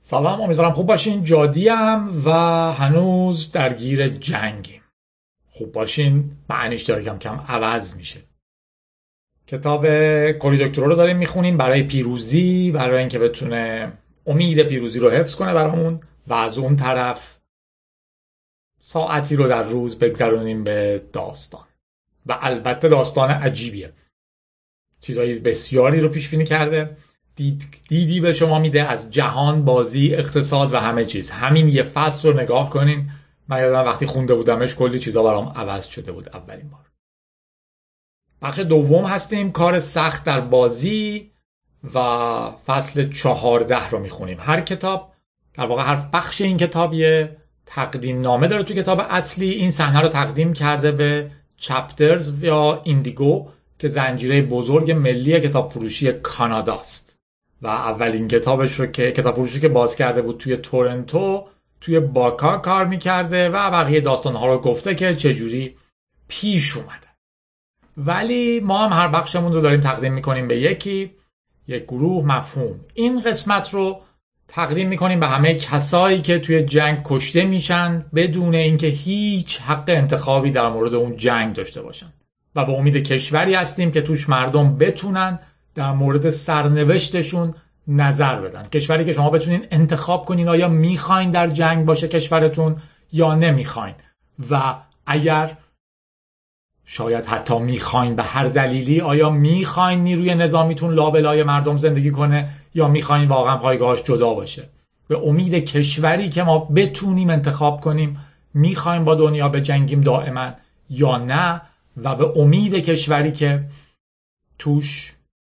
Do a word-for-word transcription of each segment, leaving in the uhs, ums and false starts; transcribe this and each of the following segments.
سلام، امیدوارم خوب باشین. جادیم و هنوز درگیر جنگیم. خوب باشین معنیش داره کم کم عوض میشه. کتاب کوری دکترا رو داریم میخونیم برای پیروزی، برای اینکه بتونه امید پیروزی رو حفظ کنه برامون و از اون طرف ساعتی رو در روز بگذرونیم به داستان. و البته داستان عجیبیه، چیزایی بسیاری رو پیش بینی کرده، دید، دیدی به شما میده از جهان، بازی، اقتصاد و همه چیز. همین یه فصل رو نگاه کنین. من یادم وقتی خونده بودمش کلی چیزا برام عوض شده بود اولین بار. بخش دوم هستیم، کار سخت در بازی، و فصل چهارده رو میخونیم. هر کتاب در واقع هر بخش این کتاب یه تقدیم نامه داره. تو کتاب اصلی این صحنه رو تقدیم کرده به چپترز یا ایندیگو که زنجیره بزرگ ملی کتاب فروشی کاناداست و اولین کتابش رو که کتاب فروشی که باز کرده بود توی تورنتو توی باکا کار میکرده و بقیه داستانها رو گفته که چجوری پیش اومده. ولی ما هم هر بخشمون رو داریم تقدیم میکنیم به یکی یک گروه مفهوم. این قسمت رو تقدیم میکنیم به همه کسایی که توی جنگ کشته میشن بدون اینکه هیچ حق انتخابی در مورد اون جنگ داشته باشن، و به امید کشوری هستیم که توش مردم بتونن در مورد سرنوشتشون نظر بدن. کشوری که شما بتونین انتخاب کنین آیا میخواین در جنگ باشه کشورتون یا نمیخواین، و اگر شاید حتی میخواین به هر دلیلی، آیا میخواین نیروی نظامیتون لابلای مردم زندگی کنه یا میخواین واقعا پایگاهش جدا باشه. به امید کشوری که ما بتونیم انتخاب کنیم میخوایم با دنیا به جنگیم دائما یا نه، و به امید کشوری که توش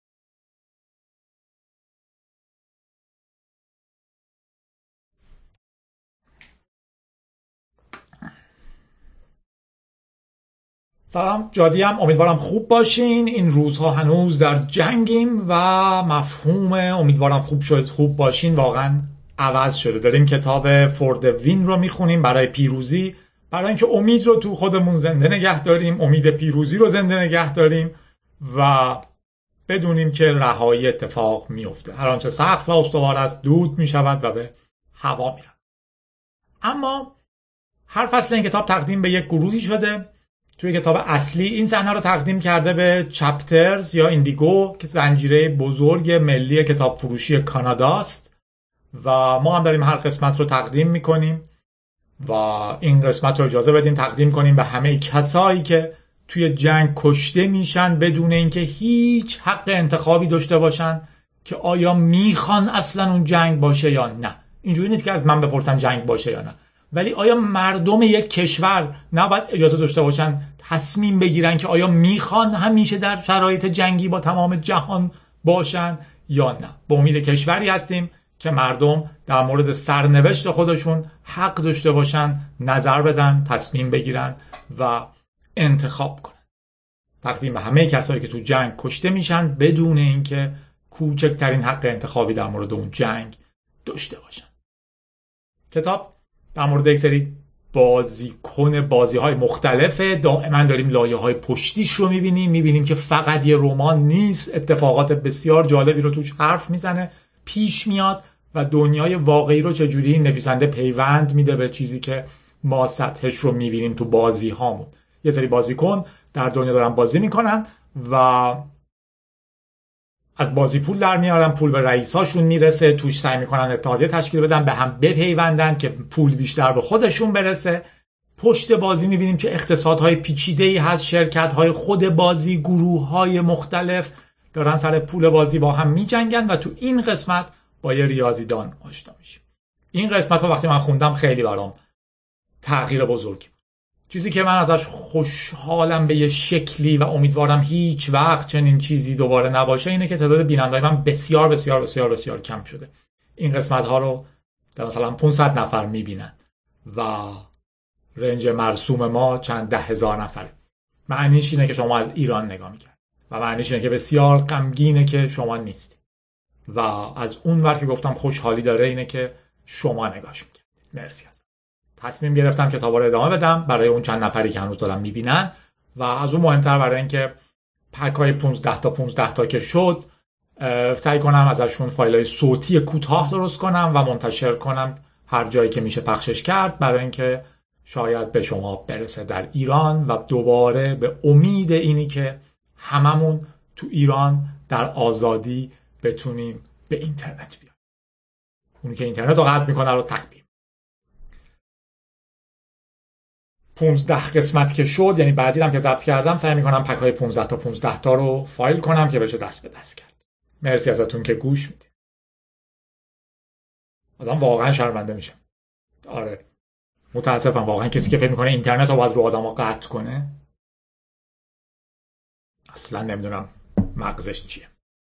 سلام، جادیم، امیدوارم خوب باشین. این روزها هنوز در جنگیم و مفهوم امیدوارم خوب شد خوب باشین واقعا عوض شده. داریم کتاب فور د وین رو میخونیم برای پیروزی، برای اینکه امید رو تو خودمون زنده نگه داریم، امید پیروزی رو زنده نگه داریم و بدونیم که رهایی اتفاق میفته. هر آنچه سخت و استوار است دود میشود و به هوا میره. اما هر فصل این کتاب تقدیم به یک گروهی شده. توی کتاب اصلی این صحنه رو تقدیم کرده به چپترز یا ایندیگو که زنجیره بزرگ ملی کتاب فروشی کاناداست و ما هم داریم هر قسمت رو تقدیم میکنیم و این قسمت رو اجازه بدین تقدیم کنیم به همه کسایی که توی جنگ کشته میشن بدون اینکه هیچ حق انتخابی داشته باشن که آیا میخوان اصلا اون جنگ باشه یا نه. اینجوری نیست که از من بپرسن جنگ باشه یا نه، ولی آیا مردم یک کشور نباید اجازه داشته باشن تصمیم بگیرن که آیا میخوان همیشه در شرایط جنگی با تمام جهان باشن یا نه. به امید کشوری هستیم که مردم در مورد سرنوشت خودشون حق داشته باشن نظر بدن، تصمیم بگیرن و انتخاب کنن. تقدیم به همه کسایی که تو جنگ کشته میشن بدون اینکه کوچکترین حق انتخابی در مورد اون جنگ داشته باشن. کتاب در مورد یک سری بازیکن بازی‌های مختلفه. دائما داریم لایه‌های پشتیش رو می‌بینیم، می‌بینیم که فقط یه رمان نیست، اتفاقات بسیار جالبی رو توش حرف میزنه، پیش میاد و دنیای واقعی رو چجوری نویسنده پیوند میده به چیزی که ما سطحش رو می‌بینیم تو بازی‌هامون. یه سری بازیکن در دنیا دارن بازی میکنن و از بازی پول در میارن، پول به رئیساشون میرسه، توش سعی میکنن اتحادیه تشکیل بدن، به هم بپیوندن که پول بیشتر به خودشون برسه. پشت بازی میبینیم که اقتصادهای پیچیده‌ای هست، شرکت‌های خود بازی، گروه‌های مختلف دارن سر پول بازی با هم میجنگن و تو این قسمت با یه ریاضیدان آشنا میشیم. این قسمت رو وقتی من خوندم خیلی برام تغییر بزرگی، چیزی که من ازش خوشحالم به یه شکلی و امیدوارم هیچ وقت چنین چیزی دوباره نباشه اینه که تعداد بیننده‌های من بسیار بسیار بسیار بسیار کم شده. این قسمت ها رو در مثلا پانصد نفر میبینن و رنج مرسوم ما چند ده هزار نفره. معنیش اینه که شما از ایران نگاه میکنید و معنیش اینه که بسیار غمگینه که شما نیستی و از اون ور که گفتم خوشحالی داره اینه که شما نگاش میکنید. مرسی. تصمیم گرفتم کتابا رو ادامه بدم برای اون چند نفری که هنوز دارن میبینن و از اون مهمتر برای اینکه پک های پانزده تا پانزده تا که شد سعی کنم ازشون فایل‌های صوتی کوتاه درست کنم و منتشر کنم هر جایی که میشه پخشش کرد، برای اینکه شاید به شما برسه در ایران و دوباره به امید اینی که هممون تو ایران در آزادی بتونیم به اینترنت بیایم. اونی که اینترنت رو قطع میکنه رو تقبیم. پونزده قسمت که شد، یعنی بعدی هم که ضبط کردم، سعی میکنم پک های پونزده تا پونزده تا رو فایل کنم که بشه دست به دست کرد. مرسی ازتون که گوش میدید. آدم واقعا شرمنده میشه. آره متاسفم واقعا کسی که فکر میکنه اینترنت رو باید رو آدم قطع کنه اصلا نمیدونم مغزش چیه.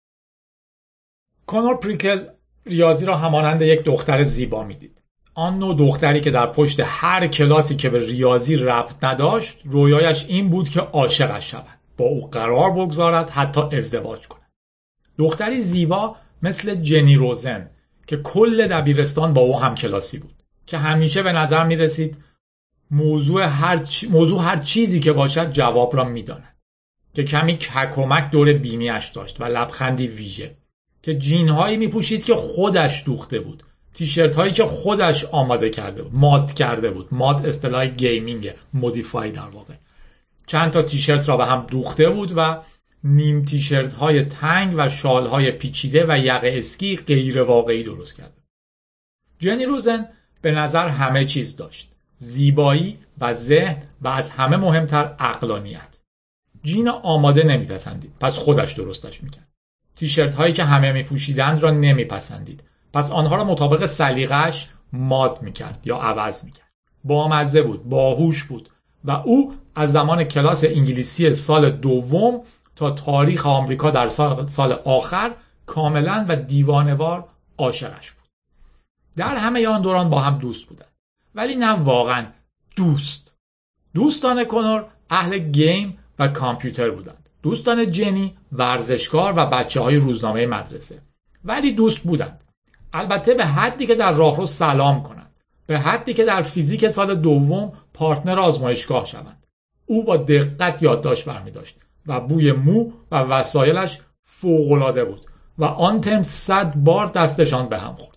کانور پریکل ریاضی را همانند یک دختر زیبا میدید. آن نوع دختری که در پشت هر کلاسی که به ریاضی ربط نداشت رویایش این بود که عاشقش شود، با او قرار بگذارد، حتی ازدواج کند. دختری زیبا مثل جنی روزن که کل دبیرستان با او هم کلاسی بود، که همیشه به نظر می رسید موضوع هر, چ... موضوع هر چیزی که باشد جواب را می داند، که کمی ککمک دور بینیش داشت و لبخندی ویژه، که جینهایی می پوشید که خودش دوخته بود، تیشرت هایی که خودش آماده کرده بود، ماد کرده بود. ماد اصطلاح گیمینگ، مودیفای در واقع. چند تا تیشرت را به هم دوخته بود و نیم تیشرت های تنگ و شال های پیچیده و یقه اسکی غیر واقعی درست کرده. جنی روزن به نظر همه چیز داشت، زیبایی و ذهن و از همه مهمتر عقلانیت. جین آماده نمیپسندید، پس خودش درستش میکرد. تیشرت هایی که همه میپوشیدند را نمیپسندید، پس آنها را مطابق سلیقه‌اش ماد میکرد یا عوض میکرد. بامزه بود، باهوش بود و او از زمان کلاس انگلیسی سال دوم تا تاریخ آمریکا در سال, سال آخر کاملا و دیوانه‌وار عاشقش بود. در همه آن دوران با هم دوست بودند، ولی نه واقعا دوست. دوستان کانور اهل گیم و کامپیوتر بودند. دوستان جنی ورزشکار و بچه‌های روزنامه مدرسه، ولی دوست بودند. البته به حدی که در راهرو سلام کنند، به حدی که در فیزیک سال دوم پارتنر آزمایشگاه شوند. او با دقت یادداشت برمی‌داشت و بوی مو و وسایلش فوق‌العاده بود و آن ترم صد بار دستشان به هم خورد.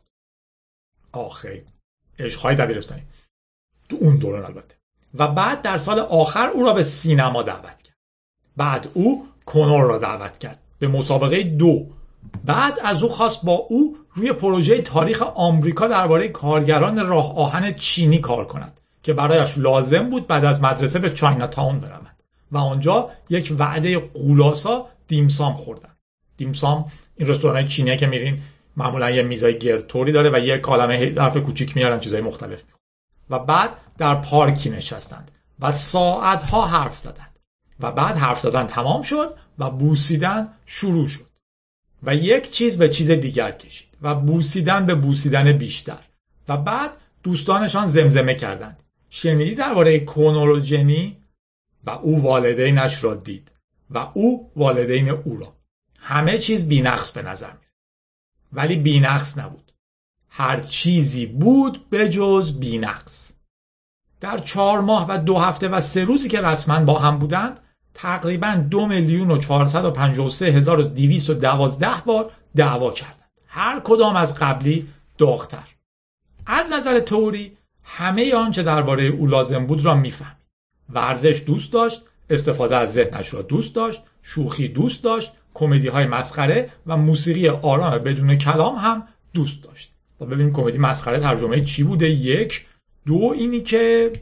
آخه عشق‌های دبیرستانی تو اون دوران البته. و بعد در سال آخر او را به سینما دعوت کرد. بعد او کانور را دعوت کرد به مسابقه دو. بعد از او خواست با او روی پروژه تاریخ آمریکا درباره کارگران راه آهن چینی کار کند که برایش لازم بود بعد از مدرسه به چاینا تاون برود و آنجا یک وعده قولاسا دیمسام خوردن. دیمسام این رستوران چینی که میرین معمولا یه میزای گردطوری داره و یه کالمه ظرف کوچیک میارن چیزای مختلف. و بعد در پارکی نشستند و ساعتها حرف زدند و بعد حرف زدن تمام شد و بوسیدن شروع شد و یک چیز به چیز دیگر کشید و بوسیدن به بوسیدن بیشتر و بعد دوستانشان زمزمه کردند. شنیدی درباره کانور و جنی؟ و او والدینش را دید و او والدین او را. همه چیز بی‌نقص به نظر میاد، ولی بی‌نقص نبود. هر چیزی بود به جز بی‌نقص. در چهار ماه و دو هفته و سه روزی که رسما با هم بودند تقریباً دو میلیون و چهارصد و پنجاه و سه هزار و دویست و دوازده بار دعوا کردند، هر کدام از قبلی داغ‌تر. از نظر تئوری همه آنچه درباره او لازم بود را میفهمید. ورزش دوست داشت، استفاده از ذهنش را دوست داشت، شوخی دوست داشت، کمدی های مسخره و موسیقی آرام بدون کلام هم دوست داشت. و ببینیم کمدی مسخره ترجمه چی بوده. یک دو اینی که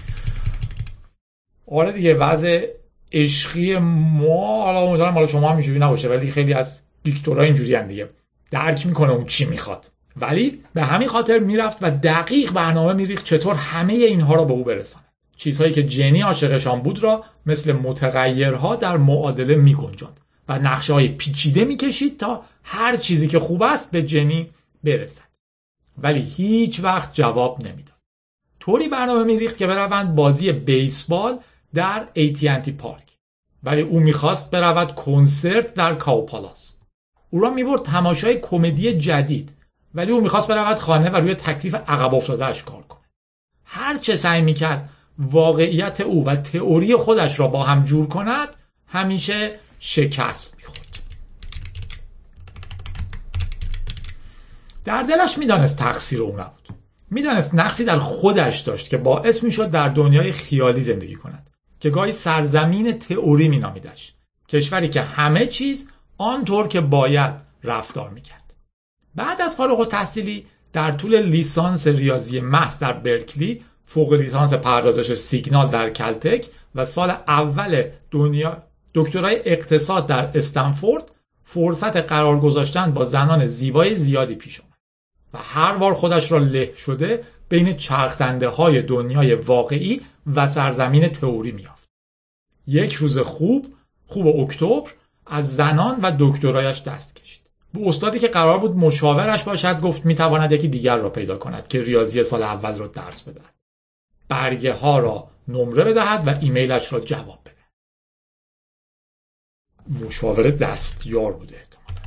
آره دیگه وضع عشقی ما، حالا امیدوارم حالا شما هم اینجوری نباشه، ولی خیلی از دیکتورها اینجوری ان دیگه، درک میکنه اون چی میخواد، ولی به همین خاطر میرفت و دقیق برنامه میریخت چطور همه اینها را به او برساند. چیزهایی که جنی عاشقشان بود را مثل متغیرها در معادله میگنجاند و نقشه‌های پیچیده میکشید تا هر چیزی که خوب است به جنی برسد، ولی هیچ وقت جواب نمیداد. طوری برنامه میریخت که بروند بازی بیسبال در ای تی ان تی پارک، ولی او میخواست برود کنسرت در کاو پالاس. او را میبرد تماشای کمدی جدید، ولی او میخواست برود خانه و روی تکلیف عقب افتاده‌اش کار کنه. هر چه سعی میکرد واقعیت او و تئوری خودش را با هم جور کند همیشه شکست میخورد. در دلش میدانست تقصیر او نبود. میدانست نقصی در خودش داشت که باعث میشد در دنیای خیالی زندگی کند که گاهی سرزمین تئوری مینامیدش، کشوری که همه چیز آنطور که باید رفتار میکرد. بعد از فارغ التحصیلی در طول لیسانس ریاضی محض در برکلی، فوق لیسانس پردازش سیگنال در کلتک و سال اول دنیا دکترای اقتصاد در استنفورد، فرصت قرار گذاشتن با زنان زیبای زیادی پیش آمد و هر بار خودش را له شده بین چرخدنده های دنیای واقعی و سرزمین تئوری میافت. یک روز خوب خوب اکتبر از زنان و دکترایش دست کشید. به استادی که قرار بود مشاورش باشد گفت میتواند یکی دیگر را پیدا کند که ریاضی سال اول را درس بدهد، برگه ها را نمره بدهد و ایمیلش را جواب بده. مشاور دستیار بوده احتمالاً.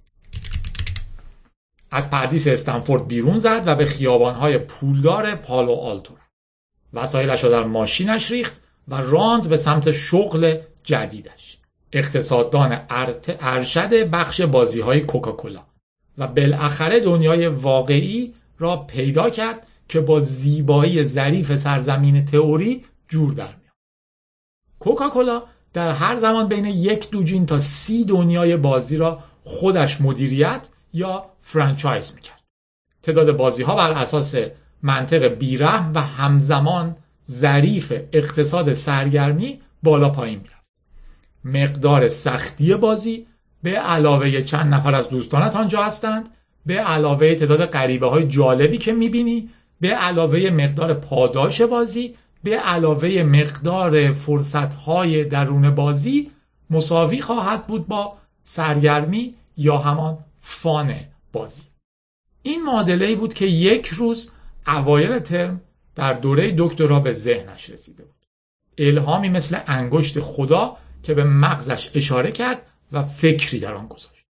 از پردیس استنفورد بیرون زد و به خیابان‌های پولدار پالو آلتو رفت. وسایلش را در ماشینش ریخت و راند به سمت شغل جدیدش، اقتصاددان ارشد بخش بازی‌های کوکاکولا، و بالاخره دنیای واقعی را پیدا کرد که با زیبایی ظریف سرزمین تئوری جور در میاد. کوکاکولا در هر زمان بین یک دوجین تا سی دنیای بازی را خودش مدیریت یا فرانچایز میکرد. تعداد بازی ها بر اساس منطق بیرحم و همزمان ظریف اقتصاد سرگرمی بالا پایین میرفت. مقدار سختی بازی به علاوه چند نفر از دوستانت آنجا هستند، به علاوه تعداد غریبه های جالبی که میبینی، به علاوه مقدار پاداش بازی، به علاوه مقدار فرصت‌های درون بازی مساوی خواهد بود با سرگرمی یا همان فان بازی. این معادله‌ای بود که یک روز اوایل ترم در دوره دکترا به ذهنش رسیده بود. الهامی مثل انگشت خدا که به مغزش اشاره کرد و فکری در آن گذاشت.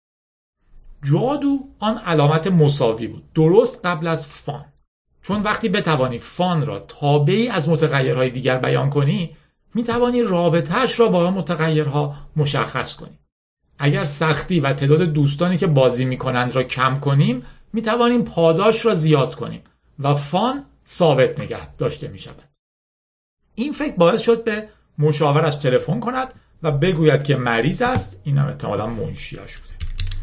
جادو آن علامت مساوی بود، درست قبل از فان. چون وقتی بتوانی فان را تابعی از متغیرهای دیگر بیان کنی، میتوانی رابطه‌اش را با متغیرها مشخص کنی. اگر سختی و تعداد دوستانی که بازی میکنند را کم کنیم، میتوانیم پاداش را زیاد کنیم و فان ثابت نگه داشته میشود. این فکر باعث شد به مشاورش تلفن کند و بگوید که مریض است. این هم احتمالاً منشیاش بوده.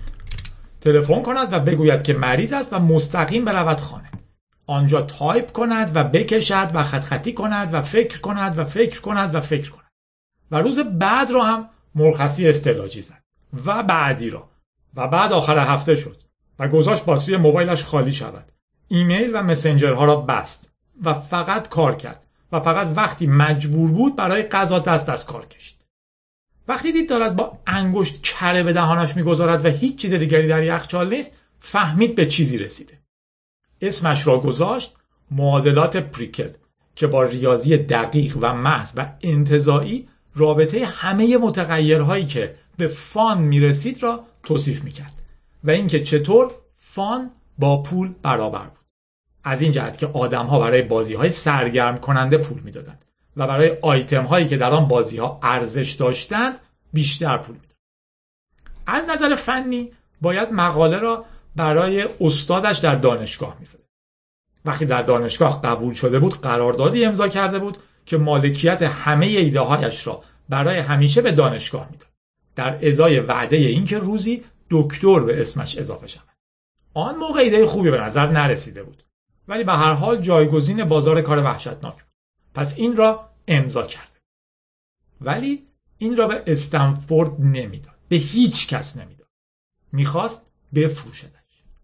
تلفن کند و بگوید که مریض است و مستقیم برود خانه. آنجا تایپ کند و بکشد و خط خطی کند و فکر کند و فکر کند و فکر کند و روز بعد را هم مرخصی استعلاجی زد و بعدی را و بعد آخر هفته شد و گذاشت باتری موبایلش خالی شود. ایمیل و مسنجرها را بست و فقط کار کرد و فقط وقتی مجبور بود برای غذا دست از کار کشید. وقتی دید دارد با انگشت کره به دهانش میگذارد و هیچ چیز دیگری در یخچال نیست، فهمید به چیزی رسیده. اسمش را گذاشت معادلات پریکل که با ریاضی دقیق و محض و انتزاعی رابطه همه متغیرهایی که به فان میرسید را توصیف میکرد و اینکه چطور فان با پول برابر بود. از این جهت که آدم‌ها برای بازی‌های سرگرم کننده پول میدادند و برای آیتم‌هایی که در آن بازی‌ها ارزش داشتند بیشتر پول میدادند. از نظر فنی باید مقاله را برای استادش در دانشگاه میفرستاد. وقتی در دانشگاه قبول شده بود، قراردادی امضا کرده بود که مالکیت همه ایده‌هایش را برای همیشه به دانشگاه میداد، در ازای وعده اینکه روزی دکتر به اسمش اضافه شود. آن موقع ایده خوبی به نظر نرسیده بود، ولی به هر حال جایگزین بازار کار وحشتناک بود. پس این را امضا کرد. ولی این را به استنفورد نمیداد، به هیچ کس نمیداد. میخواست بفروشدش.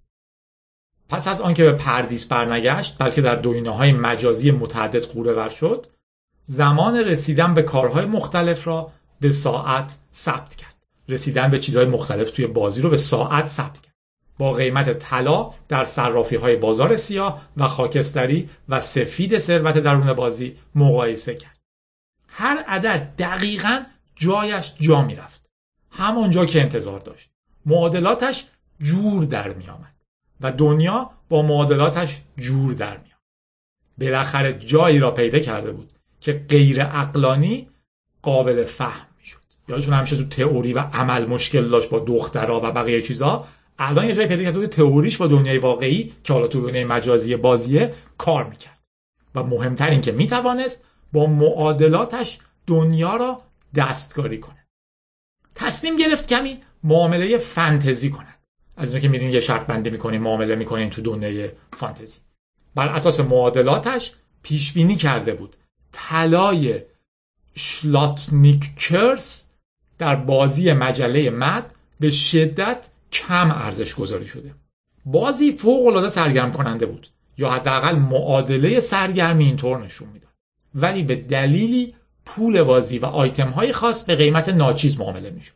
پس از آنکه به پردیس برنگشت، بلکه در دوینه‌های مجازی متعدد غوره‌ور شد، زمان رسیدن به کارهای مختلف را به ساعت ثبت کرد. رسیدن به چیزهای مختلف توی بازی رو به ساعت ثبت کرد. با قیمت طلا در صرافی‌های بازار سیاه و خاکستری و سفید ثروت درون بازی مقایسه کرد. هر عدد دقیقاً جایش جا می‌رفت. همانجا که انتظار داشت. معادلاتش جور در می‌آمد و دنیا با معادلاتش جور در می‌آمد. بالاخره جایی را پیدا کرده بود که غیر عقلانی قابل فهم می‌شد. یادتون همیشه تو تئوری و عمل مشکل داشت با دخترها و بقیه چیزا، الان یه جایی پیدا کرده بود تئوریش با دنیای واقعی که حالا تو دنیای مجازی بازیه کار میکرد و مهمتر این که میتوانست با معادلاتش دنیا را دستکاری کنه. تصمیم گرفت کمی معامله فانتزی کند. از اینکه که میرین یه شرط بندی میکنین، معامله میکنین تو دنیای فانتزی. بر اساس معادلاتش پیش بینی کرده بود طلای شلاتنیکرز در بازی مجله مد به شدت کم ارزش گذاری شده. بازی فوق العاده سرگرم کننده بود، یا حداقل معادله سرگرمی اینطور نشون میداد، ولی به دلیلی پول بازی و آیتم های خاص به قیمت ناچیز معامله میشد.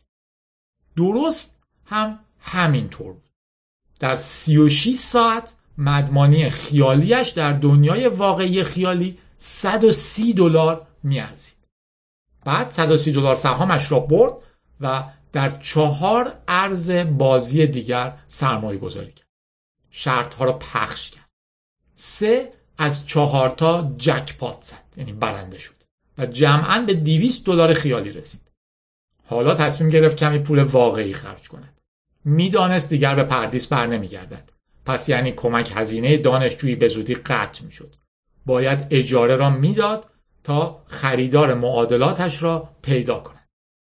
درست هم همینطور بود. در سی و شش ساعت مدمانی خیالیش در دنیای واقعی خیالی صد و سی دلار میارزید. بعد صد و سی دلار سهامش را برد و در چهار ارز بازی دیگر سرمایه گذاری کرد. شرط ها را پخش کرد. سه از چهار تا جکپات زد، یعنی برنده شد و جمعاً به دویست دلار خیالی رسید. حالا تصمیم گرفت کمی پول واقعی خرج کند. میدانست دیگر به پردیس بر نمیگردد. پس یعنی کمک هزینه دانشجویی به زودی قطع میشد. باید اجاره را میداد تا خریدار معادلاتش را پیدا کند.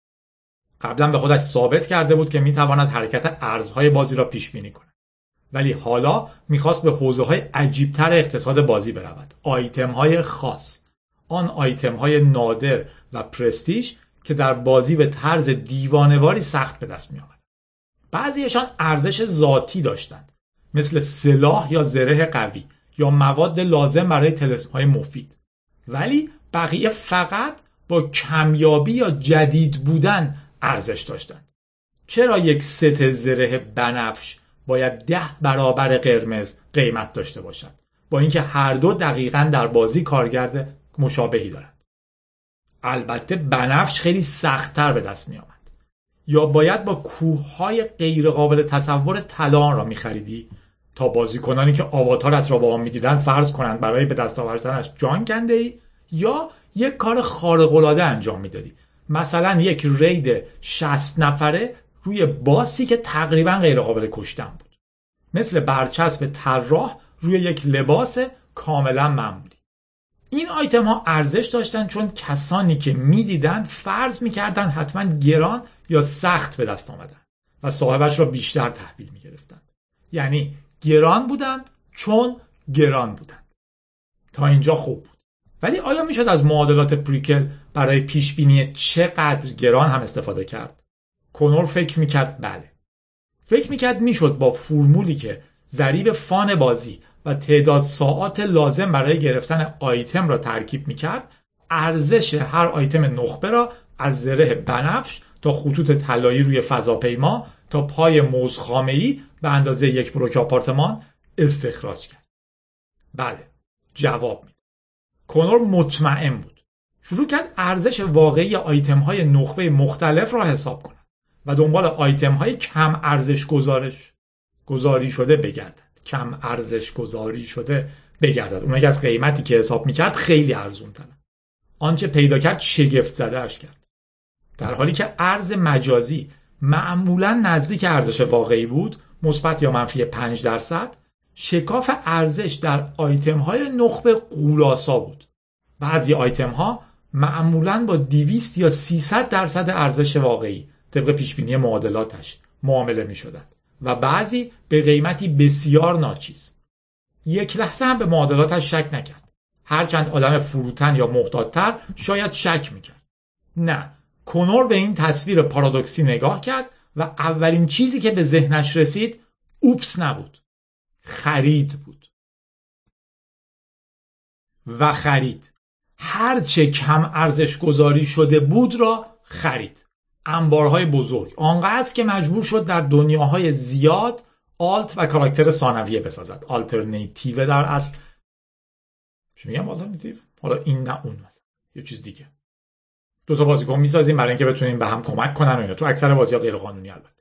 قبلا به خودش ثابت کرده بود که میتواند حرکت ارزهای بازی را پیش بینی کند. ولی حالا میخواست به حوزه‌های عجیب‌تر اقتصاد بازی برود. آیتم‌های خاص. آن آیتم‌های نادر و پرستیژ که در بازی به طرز دیوانه‌واری سخت به دست می‌آمد. بعضیشان ارزش ذاتی داشتند، مثل سلاح یا زره قوی یا مواد لازم برای طلسم‌های مفید. ولی بقیه فقط با کمیابی یا جدید بودن ارزش داشتند. چرا یک ست زره بنفش باید ده برابر قرمز قیمت داشته باشد، با اینکه هر دو دقیقاً در بازی کارگرد مشابهی دارند؟ البته بنفش خیلی سخت‌تر به دست می آمد. یا باید با کوه‌های غیر قابل تصور طلا را می‌خریدی تا بازیکنانی که آواتارت را با آن می‌دیدند فرض کنند برای به دست آوردنش جان کنده‌ای، یا یک کار خارق‌العاده انجام می‌دادی، مثلا یک رید شصت نفره روی باسی که تقریبا غیر قابل کشتن بود، مثل برچسب طراح روی یک لباس کاملا معمولی. این آیتم ها ارزش داشتن چون کسانی که میدیدن فرض میکردن حتما گران یا سخت به دست آمدن و صاحبش را بیشتر تحویل میگرفتند. یعنی گران بودند چون گران بودند. تا اینجا خوب بود. ولی آیا میشد از معادلات پریکل برای پیش بینی چقدر گران هم استفاده کرد؟ کنور فکر میکرد بله. فکر میکرد میشد با فرمولی که ضریب فان بازی و تعداد ساعات لازم برای گرفتن آیتم را ترکیب میکرد، ارزش هر آیتم نخبه را از زره بنفش تا خطوط طلایی روی فضاپیما تا پای موز خامه‌ای به اندازه یک بلوک آپارتمان استخراج کرد. بله، جواب میده. کنور مطمئن بود. شروع کرد ارزش واقعی آیتم های نخبه مختلف را حساب کند و دنبال آیتم های کم ارزش گزارش گذاری شده بگردد. کم ارزش گذاری شده بگردد. اونایی که از قیمتی که حساب میکرد خیلی ارزون تره. آنچه پیدا کرد شگفت زده‌اش کرد. در حالی که ارز مجازی معمولاً نزدیک ارزش واقعی بود، مثبت یا منفی پنج درصد، شکاف ارزش در آیتم های نخبه غول‌آسا بود. بعضی آیتم ها معمولاً با دویست یا سیصد درصد ارزش واقعی طبق پیشبینی معادلاتش معامله می شدند و بعضی به قیمتی بسیار ناچیز. یک لحظه هم به معادلاتش شک نکرد. هرچند آدم فروتن یا محتاط‌تر شاید شک میکرد. نه، کنور به این تصویر پارادوکسی نگاه کرد و اولین چیزی که به ذهنش رسید اوپس نبود. خرید بود. و خرید. هرچه کم ارزش گذاری شده بود را خرید. انبارهای بزرگ. آنقدر که مجبور شد در دنیاهای زیاد آلت و کاراکتر ثانویه بسازد. آلترناتیو در اصل. چی میگم آلترناتیو؟ حالا این نه اون مثلا. یه چیز دیگه. دو تا بازیکن میسازیم برای اینکه بتونیم به هم کمک کنن و اینا. تو اکثر بازی‌ها غیر قانونی البته.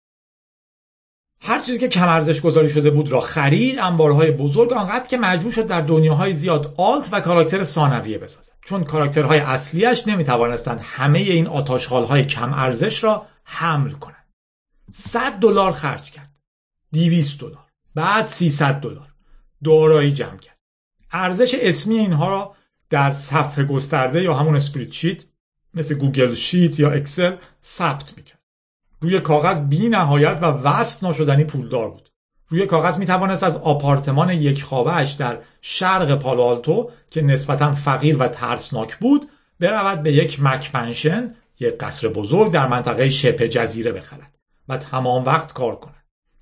هر چیزی که کم ارزش گذاری شده بود را خرید. انبارهای بزرگ آنقدر که مجبور شد در دنیاهای زیاد آلت و کاراکتر ثانویه بسازد. چون کاراکترهای اصلیش نمیتوانستند همه این آتش‌خال‌های کم ارزش را حمل کنند. صد دلار خرج کرد. دویست دلار، بعد سیصد دلار دارایی جمع کرد. ارزش اسمی اینها را در صفحه گسترده یا همون اسپریدشیت مثل گوگل شیت یا اکسل ثبت میکرد. روی کاغذ بی نهایت و وصف ناشدنی پولدار بود. روی کاغذ میتوانست از آپارتمان یک خوابه‌اش در شرق پالوآلتو که نسبتاً فقیر و ترسناک بود برود به یک مک منشن، یک قصر بزرگ در منطقه شبه جزیره بخرد و تمام وقت کار کند.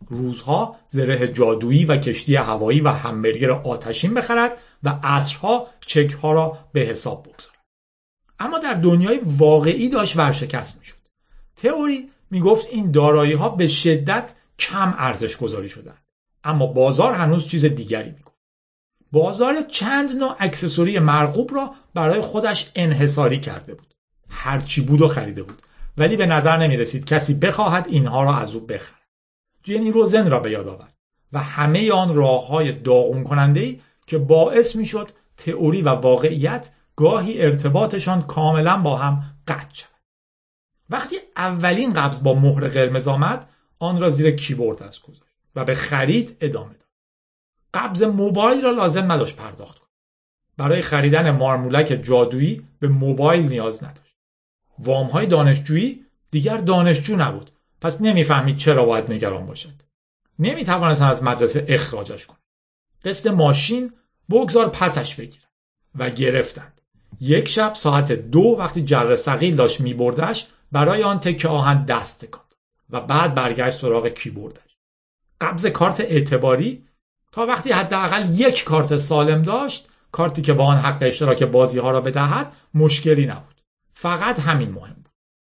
روزها زره جادویی و کشتی هوایی و همبرگر آتشین بخرد و عصرها چک‌ها را به حساب بگذارد. اما در دنیای واقعی داشت ورشکست میشد. تئوری میگفت این دارایی‌ها به شدت کم ارزش گذاری شدند، اما بازار هنوز چیز دیگری میگفت. بازار چند نوع اکسسوری مرغوب را برای خودش انحصاری کرده بود. هرچی بود و خریده بود، ولی به نظر نمی رسید کسی بخواهد اینها را از او بخرد. جنی روزن را به یاد آورد و همه آن راه‌های داغون کننده‌ای که باعث میشد تئوری و واقعیت گاهی ارتباطشان کاملا با هم قطع شود. وقتی اولین قبض با مهر قرمز آمد، آن را زیر کیبورد از گذاشت و به خرید ادامه داد. قبض موبایل را لازم نداشت پرداخت کند. برای خریدن مارمولک جادویی به موبایل نیاز نداشت. وام‌های دانشجویی دیگر دانشجو نبود، پس نمیفهمید چرا باید نگران باشد. نمیتوانست از مدرسه اخراجش کند. قسط ماشین بگذار پسش بگیرد و گرفتند. یک شب ساعت دو وقتی جره ثقیل داشت میبردش برای آن تکه آهن دست تکاند و بعد برگشت سراغ کیبوردش. قبض کارت اعتباری تا وقتی حداقل یک کارت سالم داشت، کارتی که با آن حق اشتراک بازی ها را بدهد، مشکلی نبود. فقط همین مهم بود.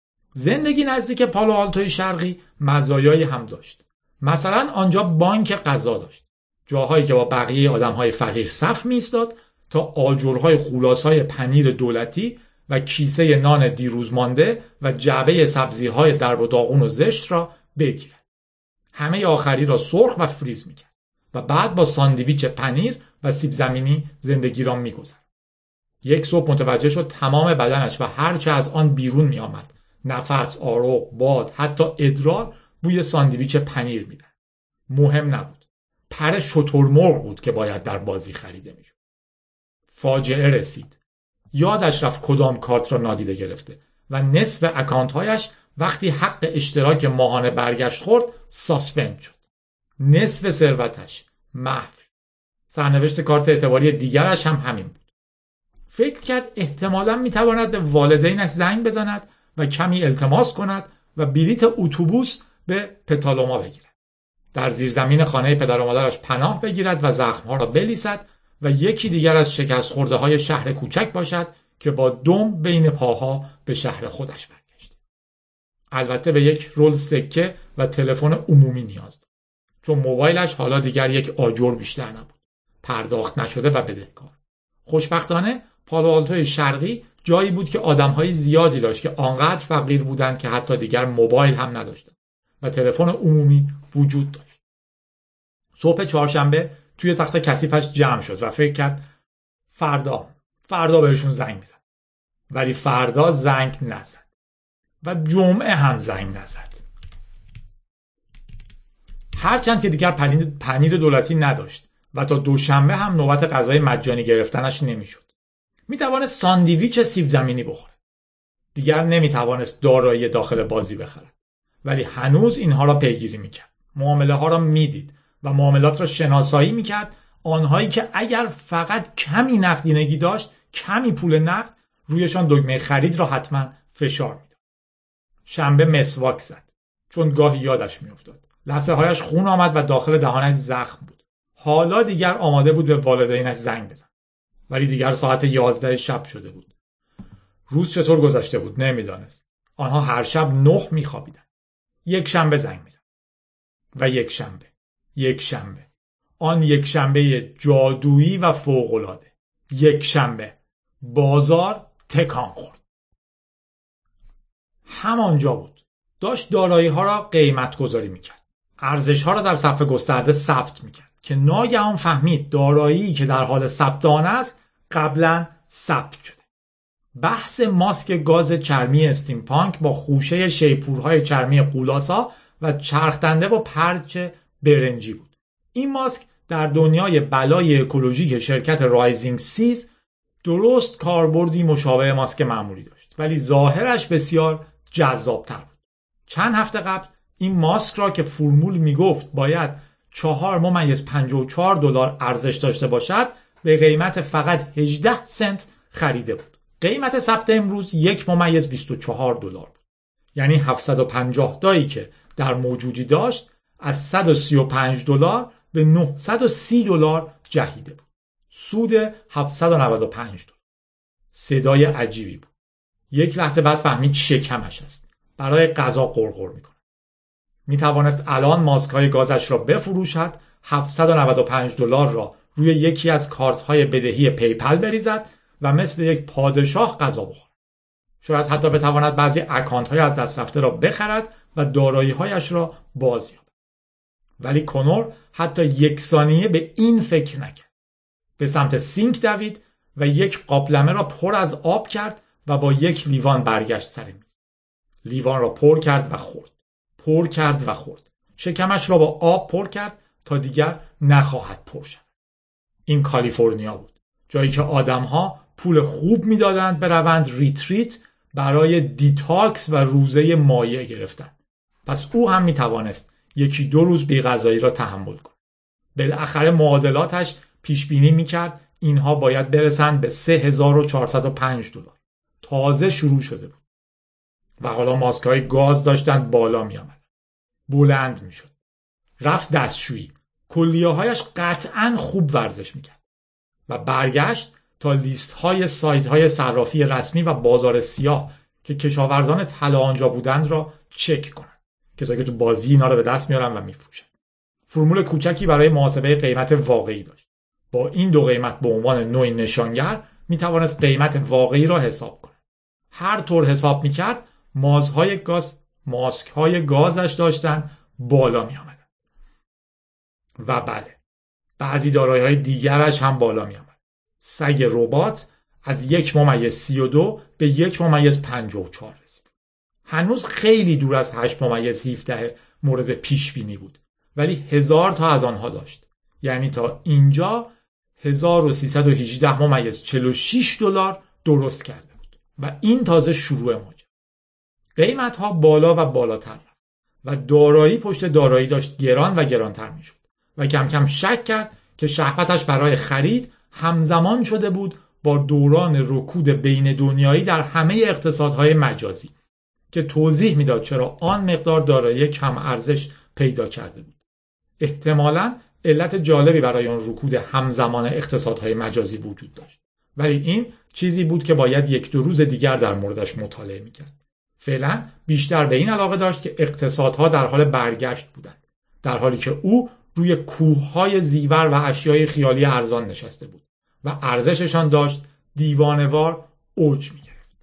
زندگی نزدیک پالوآلتوی شرقی مزایایی هم داشت. مثلا آنجا بانک غذا داشت. جاهایی که با بقیه آدمهای فقیر صف می‌ایستاد تا آجرهای خلاصهای پنیر دولتی و کیسه نان دیروز مانده و جعبه سبزی‌های درب و داغون و زشت را بگیرد. همه آخری را سرخ و فریز می‌کرد و بعد با ساندویچ پنیر و سیب زمینی زندگی را می‌گذراند. یک صبح متوجه شد تمام بدنش و هرچه از آن بیرون می‌آمد، نفس، آروغ، باد، حتی ادرار بوی ساندویچ پنیر می‌داد. مهم نبود. پر شترمرغ بود که باید در بازی خریده میشد. فاجعه رسید. یادش رفت کدام کارت را نادیده گرفته و نصف اکانت‌هایش وقتی حق اشتراک ماهانه برگشت خورد ساسپند شد. نصف ثروتش محو شد. سرنوشت کارت اعتباری دیگرش هم همین بود. فکر کرد احتمالاً میتواند به والدینش زنگ بزند و کمی التماس کند و بلیت اتوبوس به پتالوما بگیرد. در زیرزمین خانه پدر و مادرش پناه بگیرد و زخمها را بلیسد و یکی دیگر از شکست خورده های شهر کوچک باشد که با دم بین پاها به شهر خودش برگشت. البته به یک رول سکه و تلفن عمومی نیاز داشت، چون موبایلش حالا دیگر یک آجر بیشتر نبود، پرداخت نشده و بدهکار. خوشبختانه پالوآلتوی شرقی جایی بود که آدمهای زیادی داشت که آنقدر فقیر بودند که حتی دیگر موبایل هم نداشتند و تلفن عمومی وجود داشت. صبح چهارشنبه توی تخت کثیفش جمع شد و فکر کرد فردا فردا بهشون زنگ میزن. ولی فردا زنگ نزد و جمعه هم زنگ نزد. هرچند که دیگر پنیر, پنیر دولتی نداشت و تا دوشنبه هم نوبت غذای مجانی گرفتنش نمیشد. میتوانست ساندویچ سیب زمینی بخوره. دیگر نمیتوانست دارایی داخل بازی بخرد. ولی هنوز اینها را پیگیری میکرد. معامله ها را میدید و معاملات را شناسایی میکرد، آنهایی که اگر فقط کمی نقدینگی داشت، کمی پول نقد، رویشان دکمه خرید را حتما فشار میداد. شنبه مسواک زد، چون گاهی یادش میافتاد. لثه هایش خون آمد و داخل دهانش زخم بود. حالا دیگر آماده بود به والدینش زنگ بزن. ولی دیگر ساعت یازده شب شده بود. روز چطور گذشته بود نمیدانست. آنها هر شب نه میخوابیدند. یک شنبه زنگ میزد و یک شنبه یک شنبه آن یک شنبه جادویی و فوق‌العاده. یک شنبه بازار تکان خورد. همانجا بود. داشت دارایی ها را قیمت گذاری میکرد. ارزش ها را در صفحه گسترده ثبت میکرد که ناگهان فهمید دارایی که در حال ثبت آن است قبلا ثبت شده. بحث ماسک گاز چرمی استیمپانک با خوشه شیپورهای چرمی قولاسا و چرخدنده و پرچ برنجی بود. این ماسک در دنیای بلای اکولوژیک شرکت رایزینگ سیز درست کاربردی مشابه ماسک معمولی داشت، ولی ظاهرش بسیار جذاب‌تر بود. چند هفته قبل این ماسک را که فرمول میگفت باید چهار ممیز پنجاه و چهار دلار ارزش داشته باشد به قیمت فقط هجده سنت خریده بود. قیمت ثبت امروز یک ممیز بیست و چهار دلار بود. یعنی هفتصد و پنجاه تایی که در موجودی داشت از صد و سی و پنج دلار به نهصد و سی دلار جهیده بود. سود هفتصد و نود و پنج دلار. صدای عجیبی بود. یک لحظه بعد فهمید شکمش است. برای غذا غرغر میکنه. میتوانست الان ماسک های گازش را بفروشد، هفتصد و نود و پنج دلار را روی یکی از کارت های بدهی پیپل بریزد و مثل یک پادشاه غذا بخورد. شاید حتی بتواند بعضی اکانت های از دست رفته را بخرد و دارایی هایش را بازیابد. ولی کنور حتی یک ثانیه به این فکر نکرد. به سمت سینک دوید و یک قابلمه را پر از آب کرد و با یک لیوان برگشت سر میز. لیوان را پر کرد و خورد. پر کرد و خورد. شکمش را با آب پر کرد تا دیگر نخواهد پر شد. این کالیفرنیا بود. جایی که آدم‌ها پول خوب میدادند بروند ریتریت برای دیتاکس و روزه مایع گرفتن. پس او هم میتوانست یکی دو روز بی‌غذایی را تحمل کند. بالاخره معادلاتش پیش بینی میکرد اینها باید برسند به سه هزار و چهارصد و پنج دلار. تازه شروع شده بود. و حالا ماسک‌های گاز داشتند بالا می‌آمدند. بلند می‌شد. رفت دستشویی. کلیه‌هایش قطعاً خوب ورزش می‌کرد. و برگشت تا لیست‌های سایت‌های صرافی رسمی و بازار سیاه که کشاورزان طلا آنجا بودند را چک کنند. کسایی که تو بازی اینا رو به دست میارن و میفروشن. فرمول کوچکی برای محاسبه قیمت واقعی داشت. با این دو قیمت به عنوان نوعی نشانگر می‌توانست قیمت واقعی را حساب کند. هر طور حساب می‌کرد مازهای گاز، ماسک‌های گازش داشتن بالا می‌آمدند. و بله، بعضی دارایی‌های دیگرش هم بالا می‌آمد. سگ ربات از یک ممیز سی و دو به یک ممیز پنجاه و چهار رسید. هنوز خیلی دور از هشت ممیز هفده مورد پیش بینی بود، ولی هزار تا از آنها داشت. یعنی تا اینجا هزار و سیصد و هجده ممیز چهل و شش دلار درست کرده بود و این تازه شروع ماجرا. قیمت ها بالا و بالاتر رفت و دارایی پشت دارایی داشت گران و گرانتر می شد و کم کم شک کرد که شهوتش برای خرید همزمان شده بود با دوران رکود بین دنیایی در همه اقتصادهای مجازی که توضیح میداد چرا آن مقدار دارایی کم ارزش پیدا کرده بود. احتمالاً علت جالبی برای آن رکود همزمان اقتصادهای مجازی وجود داشت، ولی این چیزی بود که باید یک دو روز دیگر در موردش مطالعه میکرد. فعلا بیشتر به این علاقه داشت که اقتصادها در حال برگشت بودند، در حالی که او روی کوههای زیور و اشیای خیالی ارزان نشسته بود و ارزششان داشت دیوانه‌وار اوج می‌گرفت.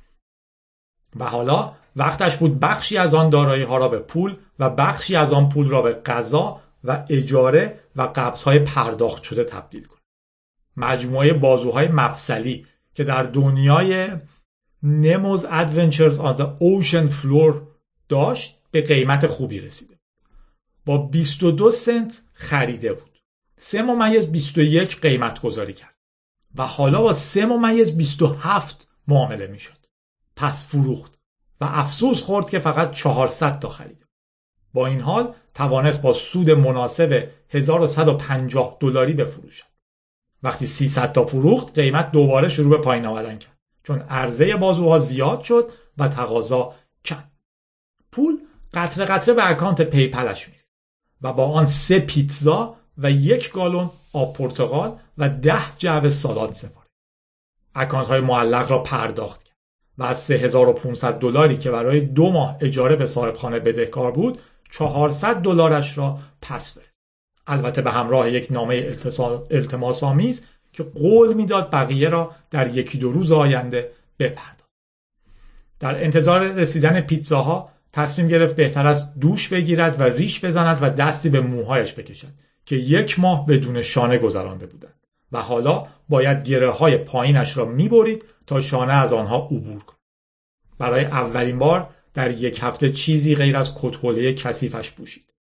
و حالا وقتش بود بخشی از آن دارایی‌ها را به پول و بخشی از آن پول را به غذا و اجاره و قبض‌های پرداخت شده تبدیل کند. مجموعه بازوهای مفصلی که در دنیای نموز ادونچرز آن the اوشن فلور داشت به قیمت خوبی رسیده. با بیست و دو سنت خریده بود. سه ممیز بیست و یک قیمت گذاری کرد و حالا با سه ممیز بیست و هفت معامله می شد. پس فروخت و افسوس خورد که فقط چهارصد تا خریده. با این حال توانست با سود مناسب هزار و صد و پنجاه دلاری بفروشد. وقتی سیصد تا فروخت قیمت دوباره شروع به پایین آمدن کرد چون عرضه بازوها زیاد شد و تقاضا کم. پول قطره قطره به اکانت پیپلش میره و با آن سه پیتزا و یک گالون آب پرتقال و ده جعبه سالاد سفارش. اکانت های معلق را پرداخت کرد و از سه هزار و پانصد دلاری که برای دو ماه اجاره به صاحبخانه بدهکار بود چهارصد دلارش را پس فرست. البته به همراه یک نامه التماس آمیز که قول میداد بقیه را در یکی دو روز آینده بپردازد. در انتظار رسیدن پیتزاها تصمیم گرفت بهتر است دوش بگیرد و ریش بزند و دستی به موهایش بکشد که یک ماه بدون شانه گذرانده بودند و حالا باید گره های پایینش را میبرید تا شانه از آنها عبور کند. برای اولین بار در یک هفته چیزی غیر از کت‌حوله کثیفش پوشید.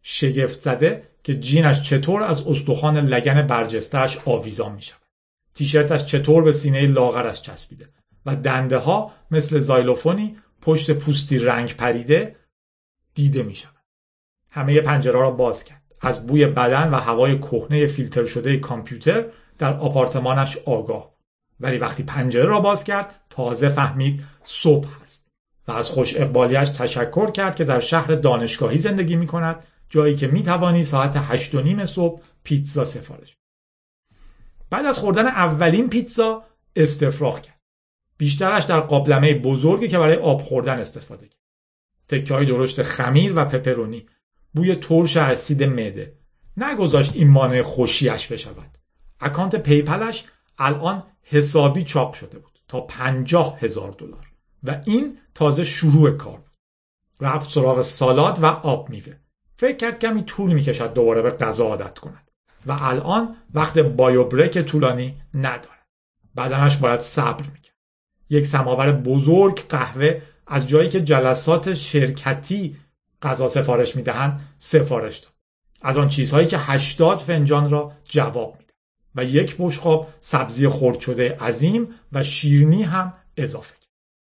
شگفت زده که جینش چطور از استخوان لگن برجسته‌اش آویزان می شود. تیشرتش چطور به سینه لاغرش چسبیده و دنده ها مثل زایلوفونی پشت پوستی رنگ پریده دیده می شود. همه پنجره را باز کرد. از بوی بدن و هوای کهنه فیلتر شده کامپیوتر در آپارتمانش آگاه. ولی وقتی پنجره را باز کرد تازه فهمید صبح است و از خوش اقبالیش تشکر کرد که در شهر دانشگاهی زندگی می کند، جایی که می توانی ساعت هشت و نیم صبح پیتزا سفارش. بعد از خوردن اولین پیتزا استفراغ کرد. بیشترش در قابلمه بزرگی که برای آب خوردن استفاده کرد. تکه‌های درشت خمیر و پپرونی، بوی ترش اسید معده. نگذاشت این مانع خوشیش بشود. اکانت پیپلش الان حسابی چاق شده بود تا پنجاه هزار دلار و این تازه شروع کار بود. رفت سراغ سالاد و آب میوه. فکر کرد کمی طول میکشد دوباره به غذا عادت کند و الان وقت بایو بریک طولانی ندارد. بدنش باید صبر میکرد. یک سماور بزرگ قهوه از جایی که جلسات شرکتی غذا سفارش میدهند سفارش داد. از آن چیزهایی که هشتاد فنجان را جواب میده و یک بشقاب سبزی خرد شده عظیم و شیرینی هم اضافه کرد.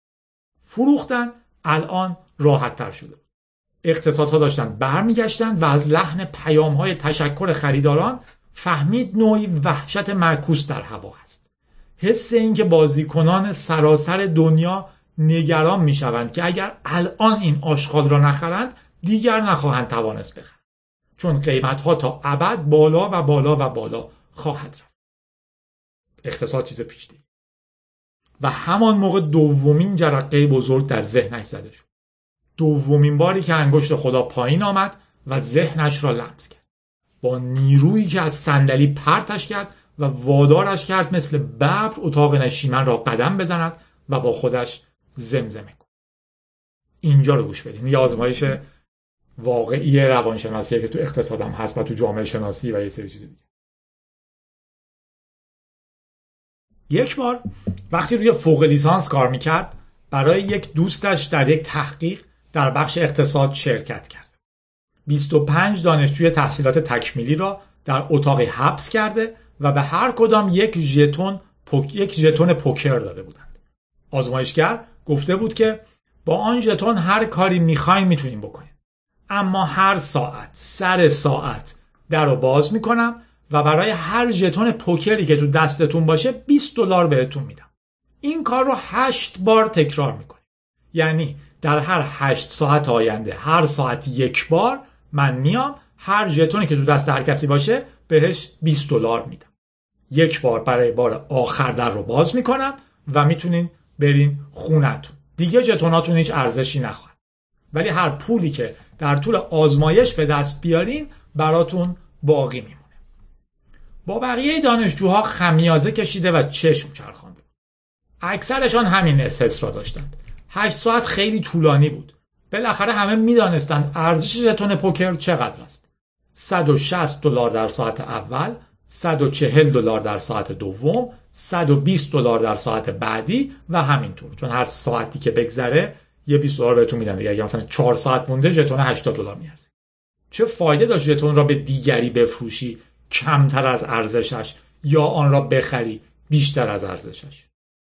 فروختن الان راحت تر شده بود. اقتصادها داشتن برمیگشتند و از لحن پیام‌های تشکر خریداران فهمید نوعی وحشت معکوس در هوا است. حس این که بازیکنان سراسر دنیا نگران میشوند که اگر الان این آشغال را نخرند دیگر نخواهند توانست بخرند، چون قیمت‌ها تا ابد بالا و بالا و بالا خواهد رفت. اقتصاد چیز پیچیده و همان موقع دومین جرقه بزرگ در ذهنش زده شد. دومین باری که انگشت خدا پایین آمد و ذهنش را لمس کرد. با نیرویی که از صندلی پرتش کرد و وادارش کرد مثل ببر اتاق نشیمن را قدم بزند و با خودش زمزمه کند. اینجا رو گوش بدین. یه آزمایش واقعی روانشناسیه که تو اقتصادم هست و تو جامعه شناسی و یه سری چیز دیگه. یک بار وقتی روی فوق لیسانس کار میکرد برای یک دوستش در یک تحقیق در بخش اقتصاد شرکت کرد. بیست و پنج دانشجوی تحصیلات تکمیلی را در اتاقی حبس کرده و به هر کدام یک ژتون پوک... یک ژتون پوکر داده بودند. آزمایشگر گفته بود که با آن ژتون هر کاری میخواین میتونین بکنین. اما هر ساعت سر ساعت در رو باز میکنم و برای هر ژتون پوکری که تو دستتون باشه بیست دلار بهتون میدم. این کار رو هشت بار تکرار میکنیم. یعنی در هر هشت ساعت آینده هر ساعت یک بار من میام هر ژتونی که تو دست هر کسی باشه بهش بیست دلار میدم. یک بار برای بار آخر در رو باز میکنم و میتونین برین خونتون. دیگه ژتوناتون هیچ ارزشی نخواهد. ولی هر پولی که در طول آزمایش به دست بیارین براتون باقی میمونه. با بقیه دانشجوها خمیازه کشیده و چشم چرخانده. اکثرشان همین احساس را داشتند. هشت ساعت خیلی طولانی بود. بالاخره همه میدانستند ارزش ژتون پوکر چقدر است. صد و شصت دلار در ساعت اول، صد و چهل دلار در ساعت دوم، صد و بیست دلار در ساعت بعدی و همینطور. چون هر ساعتی که بگذره یه بیست دلار بهتون میدن دیگه. اگه مثلا چهار ساعت مونده ژتون هشتاد دلار میارزه. چه فایده داشت ژتون را به دیگری بفروشی کمتر از ارزشش یا آن را بخری بیشتر از ارزشش؟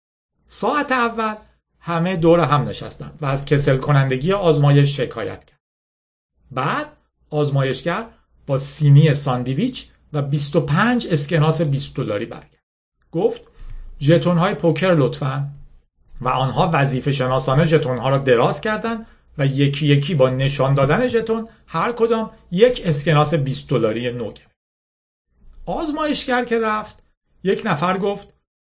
ساعت اول همه دور هم نشستند و از کسل کنندگی آزمایش شکایت کرد. بعد آزمایشگر با سینی ساندویچ و بیست و پنج اسکناس بیست دلاری برگشت. گفت ژتون‌های پوکر لطفاً و آنها وظیفه شناسانه ژتون‌ها را دراز کردند و یکی یکی با نشان دادن ژتون هر کدام یک اسکناس بیست دلاری نو گرفت. آزمایشگر که رفت یک نفر گفت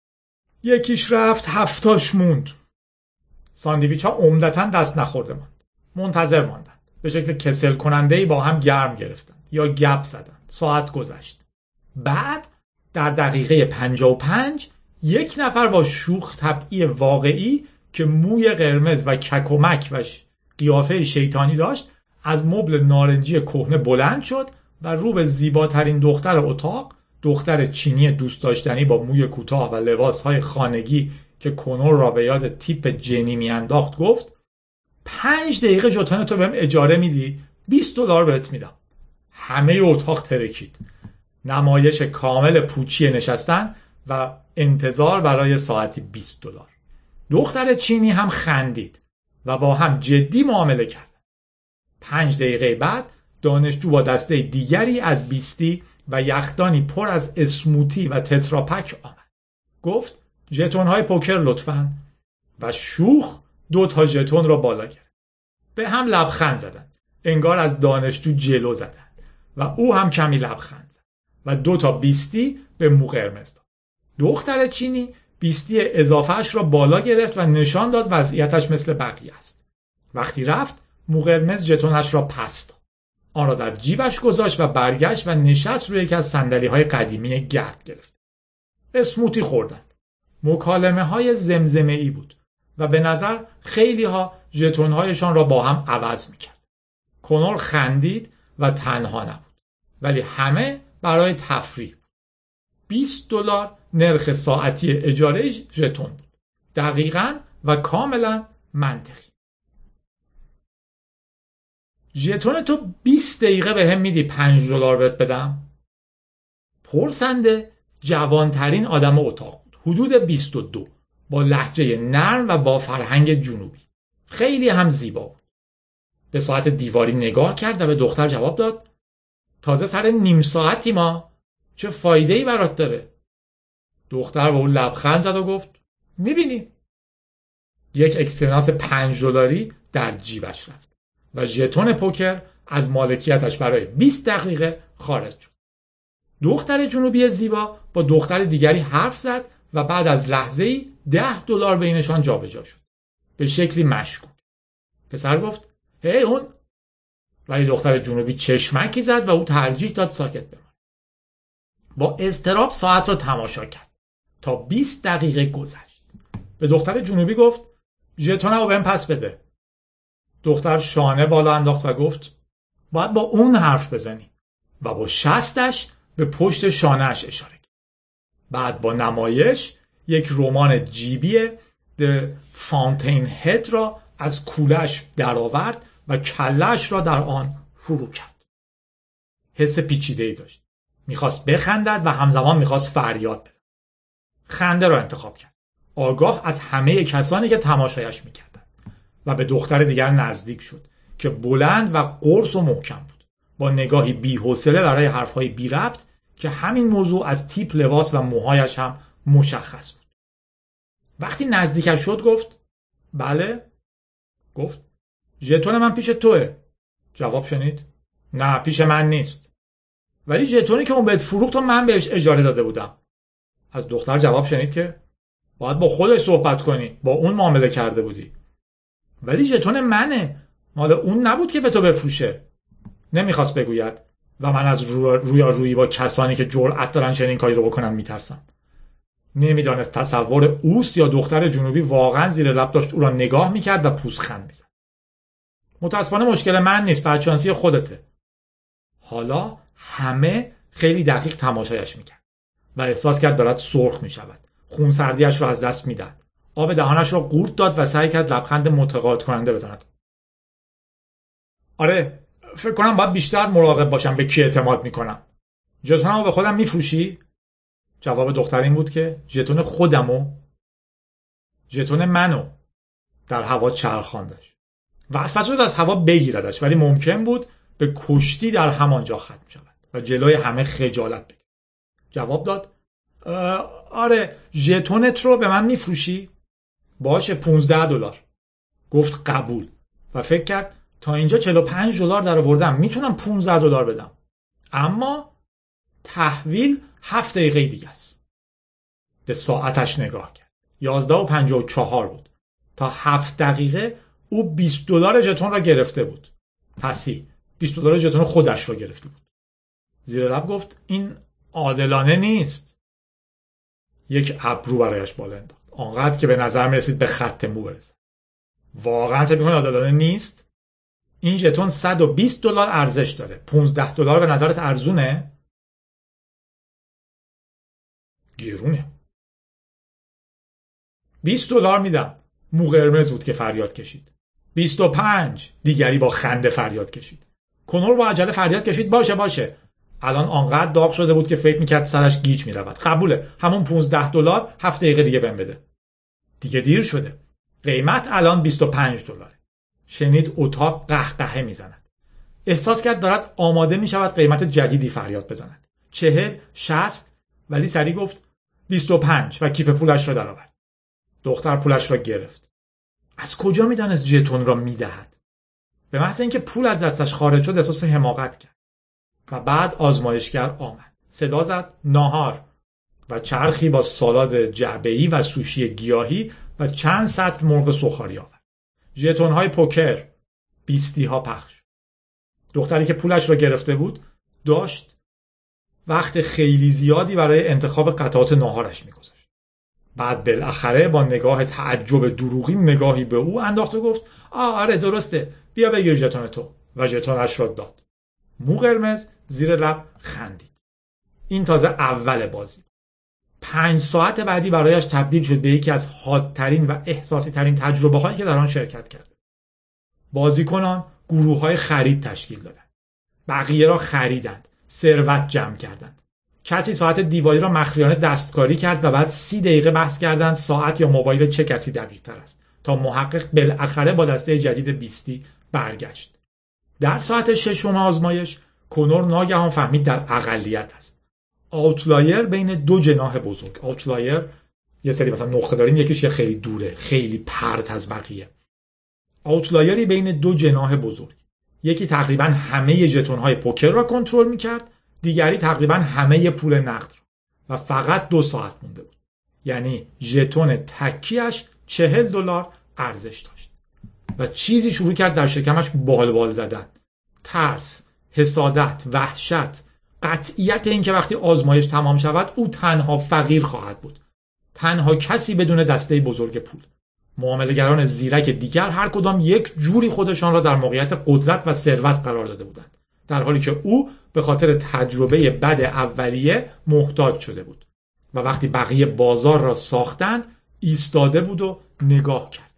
یکیش رفت هفتاش موند. ساندویچ ها عمدتاً دست نخورده ماند. منتظر ماندند. به شکل کسل کننده‌ای با هم گرم گرفتند یا گپ زدند. ساعت گذشت. بعد در دقیقه پنجاه و پنج یک نفر با شوخ طبعی واقعی که موی قرمز و ککمک و قیافه شیطانی داشت از مبل نارنجی کهنه بلند شد و رو به زیباترین دختر اتاق، دختر چینی دوست داشتنی با موی کوتاه و لباسهای خانگی که کنور را به یاد تیپ جنی میانداخت گفت پنج دقیقه ژتون تو بهم اجاره میدی؟ بیست دلار بهت میدم. همه اتاق ترکید. نمایش کامل پوچی نشستن و انتظار برای ساعتی بیست دلار. دختر چینی هم خندید و با هم جدی معامله کرد. پنج دقیقه بعد دانشجو با دسته دیگری از بیستی و یخدانی پر از اسموتی و تتراپک آمد. گفت ژتون‌های پوکر لطفاً و شوخ دو تا ژتون را بالا گرفت. به هم لبخند زدند. انگار از دانشجو جلو زدند و او هم کمی لبخند زد و دو تا بیستی به مو قرمز داد. دختر چینی بیستی اضافهش را بالا گرفت و نشان داد وضعیتش مثل بقیه است. وقتی رفت مو قرمز ژتونش را پس داد. آن را در جیبش گذاشت و برگشت و نشست روی یکی از صندلی‌های قدیمی گرد گرفت. اسموتی خوردند. مکالمه های زمزمه‌ای بود و به نظر خیلی ها ژتون‌هایشان را با هم عوض می‌کرد. کنور خندید و تنها نبود. ولی همه برای تفریح بود. بیست دلار نرخ ساعتی اجاره ژتون بود. دقیقاً و کاملاً منطقی. ژتون تو بیست دقیقه به هم میدی پنج دلار بهت بدم؟ پرسنده جوانترین آدم اتاق بود. حدود بیست و دو. با لهجه نرم و با فرهنگ جنوبی. خیلی هم زیبا بود. به ساعت دیواری نگاه کرد و به دختر جواب داد تازه سر نیم ساعتی ما، چه فایده‌ای برات داره؟ دختر با اون لبخند زد و گفت میبینی. یک اکسپرینس پنج دلاری در جیبش رفت و ژتون پوکر از مالکیتش برای بیست دقیقه خارج شد. دختر جنوبی زیبا با دختر دیگری حرف زد و بعد از لحظه‌ای ده دلار بینشان جابجا شد. به شکلی مشکوک. پسر گفت هی اون، ولی دختر جنوبی چشمکی زد و او ترجیح داد ساکت بماند. با اضطراب ساعت را تماشا کرد تا بیست دقیقه گذشت. به دختر جنوبی گفت ژتونمو بهم پس بده. دختر شانه بالا انداخت و گفت باید با اون حرف بزنی و با شستش به پشت شانه‌اش اشاره کرد. بعد با نمایش یک رمان جیبی The Fountainhead را از کوله‌اش درآورد و کله‌اش را در آن فرو کرد. حس پیچیده‌ای داشت. میخواست بخندد و همزمان میخواست فریاد بزند. خنده را انتخاب کرد. آگاه از همه کسانی که تماشایش میکردند و به دختر دیگر نزدیک شد که بلند و قرص و محکم بود. با نگاهی بی‌حوصله برای حرفهای بی ربط که همین موضوع از تیپ لباس و موهایش هم مشخص بود. وقتی نزدیکش شد گفت بله؟ گفت ژتون من پیش توه. جواب شنید؟ نه پیش من نیست. ولی ژتونی که اون بهت فروخت و من بهش اجاره داده بودم. از دختر جواب شنید که باید با خودش صحبت کنی، با اون معامله کرده بودی. ولی ژتون منه، مال اون نبود که به تو بفروشه. نمیخواست بگوید و من از رویارویی با کسانی که جرأت دارن چنین کاری رو بکنن میترسم. نمیدانست تصور اوست یا دختر جنوبی واقعا زیر لب داشت او را نگاه میکرد و پوزخند میزد. متاسفانه مشکل من نیست، بدشانسی خودته. حالا همه خیلی دقیق تماشایش میکرد و احساس کرد دارد سرخ میشود. خونسردیش را از دست میداد. آب دهانش را قورت داد و سعی کرد لبخند متقاعد کننده بزند. آره، فکر کنم باید بیشتر مراقب باشم به کی اعتماد میکنم. ژتونمو به خودم میفروشی؟ جواب دختر این بود که ژتون خودمو، ژتون منو. در هوا چرخاندش. وسوسه شد از هوا بگیردش، ولی ممکن بود به کشتی در همانجا ختم شود و جلوی همه خجالت بکشد. جواب داد آره، ژتونت رو به من میفروشی؟ باشه پونزده دلار. گفت قبول و فکر کرد تا اینجا چهل و پنج دلار در آوردم، میتونم پونزده دلار بدم. اما تحویل هفت دقیقه دیگه است. به ساعتش نگاه کرد. یازده و پنجاه و چهار بود. تا هفت دقیقه او بیست دلار ژتون را گرفته بود. پسی بیست دلار ژتون خودش را گرفته بود. زیر لب گفت این عادلانه نیست. یک ابرو برایش بالا انداخت. آنقدر که به نظر می رسید به خط مو برسه. واقعا فکر می‌کنی عادلانه نیست؟ این ژتون صد و بیست دلار ارزش داره. پانزده دلار به نظرت ارزونه؟ گرونه. بیست دلار میدم. مو قرمز بود که فریاد کشید. بیست و پنج. دیگری با خنده فریاد کشید. کنور با عجله فریاد کشید باشه باشه. الان آنقدر داغ شده بود که فکر میکرد سرش گیج میرود. قبوله، همون پانزده دلار هفت دقیقه دیگه بهم بده. دیگه دیر شده. قیمت الان بیست و پنج دلاره. شنید اتاق قهقهه میزند. احساس کرد دارد آماده میشود قیمت جدیدی فریاد بزند. چهل، شصت، ولی سریع گفت بیست و پنج و کیف پولش را درآورد. دختر پولش را گرفت. از کجا میدانست ژتون را میدهد؟ به محض اینکه پول از دستش خارج شد احساس حماقت کرد. و بعد آزمایشگر آمد. صدا زد ناهار و چرخی با سالاد جعبه‌ای و سوشی گیاهی و چند سطل مرغ سوخاری آورد. ژتون‌های پوکر، بیستی‌ها پخش. دختری که پولش را گرفته بود داشت وقت خیلی زیادی برای انتخاب قطعات ناهارش می‌گذاشت. بعد بالاخره با نگاه تعجب دروغی نگاهی به او انداخت و گفت آره درسته، بیا بگیر ژتون تو، و ژتونش را داد. مو قرمز زیر لب خندید. این تازه اول بازی. پنج ساعت بعدی برایش تبدیل شد به یکی از حادترین و احساسی ترین تجربه هایی که در آن شرکت کرد. بازیکنان گروه های خرید تشکیل دادند. بقیه را خریدند. ثروت جمع کردند. کسی ساعت دیواری را مخفیانه دستکاری کرد و بعد سی دقیقه بحث کردند ساعت یا موبایل چه کسی دقیق تر است تا محقق بالاخره با دسته جدید بیستی برگشت. در ساعت ششم آزمایش کنور ناگهان فهمید در اقلیت است. آوتلایر بین دو جناح بزرگ. آوتلایر یه سری مثلا نقطه داریم، یکیش یه خیلی دوره، خیلی پرت از بقیه. آوتلایری بین دو جناح بزرگ. یکی تقریبا همه ژتون‌های پوکر را کنترل می‌کرد، دیگری تقریبا همه پول نقد را. و فقط دو ساعت مونده بود. یعنی ژتون تکیش چهل دلار ارزش داشت. و چیزی شروع کرد در شکمش بال بال زدن. ترس، حسادت، وحشت، قطعیت این که وقتی آزمایش تمام شود او تنها فقیر خواهد بود. تنها کسی بدون دسته بزرگ پول. معامله‌گران زیرک دیگر هر کدام یک جوری خودشان را در موقعیت قدرت و ثروت قرار داده بودند، در حالی که او به خاطر تجربه بد اولیه محتاج شده بود و وقتی بقیه بازار را ساختند ایستاده بود و نگاه کرد.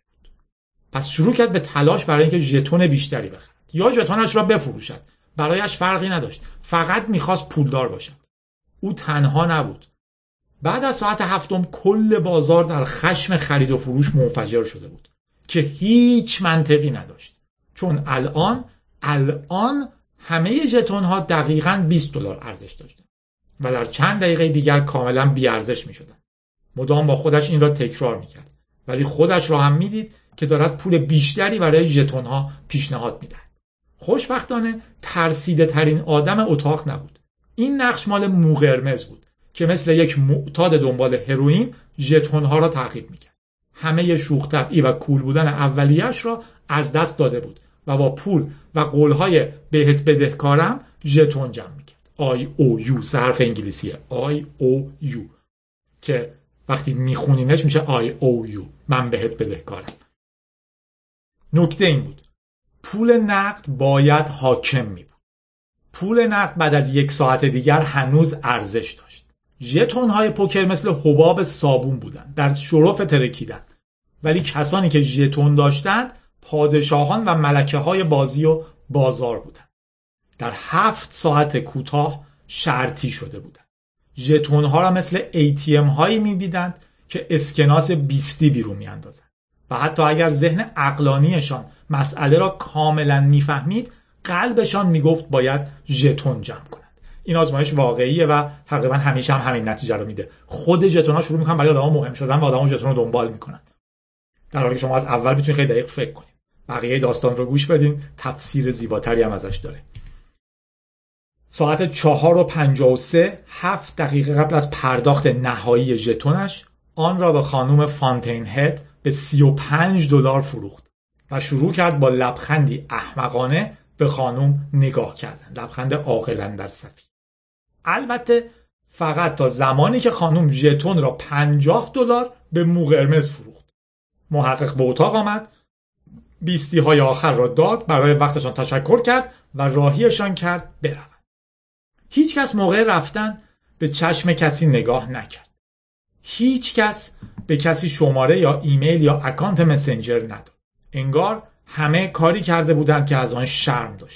پس شروع کرد به تلاش برای اینکه ژتون بیشتری بخرد یا ژتونش را بفروشد. برایش فرقی نداشت، فقط میخواست پولدار باشد. او تنها نبود. بعد از ساعت هفتم کل بازار در خشم خرید و فروش منفجر شده بود که هیچ منطقی نداشت، چون الان الان همه ژتون ها دقیقاً بیست دلار ارزش داشتند و در چند دقیقه دیگر کاملا بی ارزش میشدند. مدام با خودش این را تکرار میکرد، ولی خودش را هم میدید که دارد پول بیشتری برای ژتون ها پیشنهاد میدهد. خوشبختانه ترسیده ترین آدم اتاق نبود. این نقش مال مو قرمز بود که مثل یک معتاد دنبال هروئین ژتون ها را تعقیب میکرد. همه شوخ طبعی و کول بودن اولیه‌اش را از دست داده بود و با پول و قولهای بهت بدهکارم ژتون جمع میکرد. آی او یو حرف انگلیسیه، آی او یو که وقتی میخونینش میشه آی او یو، من بهت بدهکارم. نکته این بود پول نقد باید حاکم می بود. پول نقد بعد از یک ساعت دیگر هنوز ارزش داشت. ژتون های پوکر مثل حباب صابون بودند، در شرف ترکیدن. ولی کسانی که ژتون داشتند پادشاهان و ملکه های بازی و بازار بودند. در هفت ساعت کوتاه شرطی شده بودند. ژتون ها را مثل ای تی ام هایی می‌دیدند که اسکناس بیستی بیرون می‌اندازند. و حتی اگر ذهن عقلانیشان مسئله را کاملا میفهمید، قلبشان میگفت باید ژتون جمع کنند. این آزمایش واقعیه و تقریبا همیشه هم همین نتیجه رو میده. خود ژتون‌ها شروع میکنن برای آدم‌ها مهم شدن و آدم‌ها ژتون رو دنبال میکنن. در حالی که شما از اول میتونید خیلی دقیق فکر کنید. بقیه داستان رو گوش بدین، تفسیر زیباتری هم ازش داره. ساعت چهار و پنجاه و سه، هفت دقیقه قبل از پرداخت نهایی ژتونش، آن را به خانم فانتین هد به سی و پنج دلار فروخت و شروع کرد با لبخندی احمقانه به خانم نگاه کردن. لبخند عاقلانه در صفی. البته فقط تا زمانی که خانم ژتون را پنجاه دلار به مو قرمز فروخت. محقق به اتاق آمد، بیستی های آخر را داد، برای وقتشان تشکر کرد و راهیشان کرد بروند. هیچ کس موقع رفتن به چشم کسی نگاه نکرد. هیچ کس به کسی شماره یا ایمیل یا اکانت مسنجر نداد. انگار همه کاری کرده بودند که از آن شرم داشتند.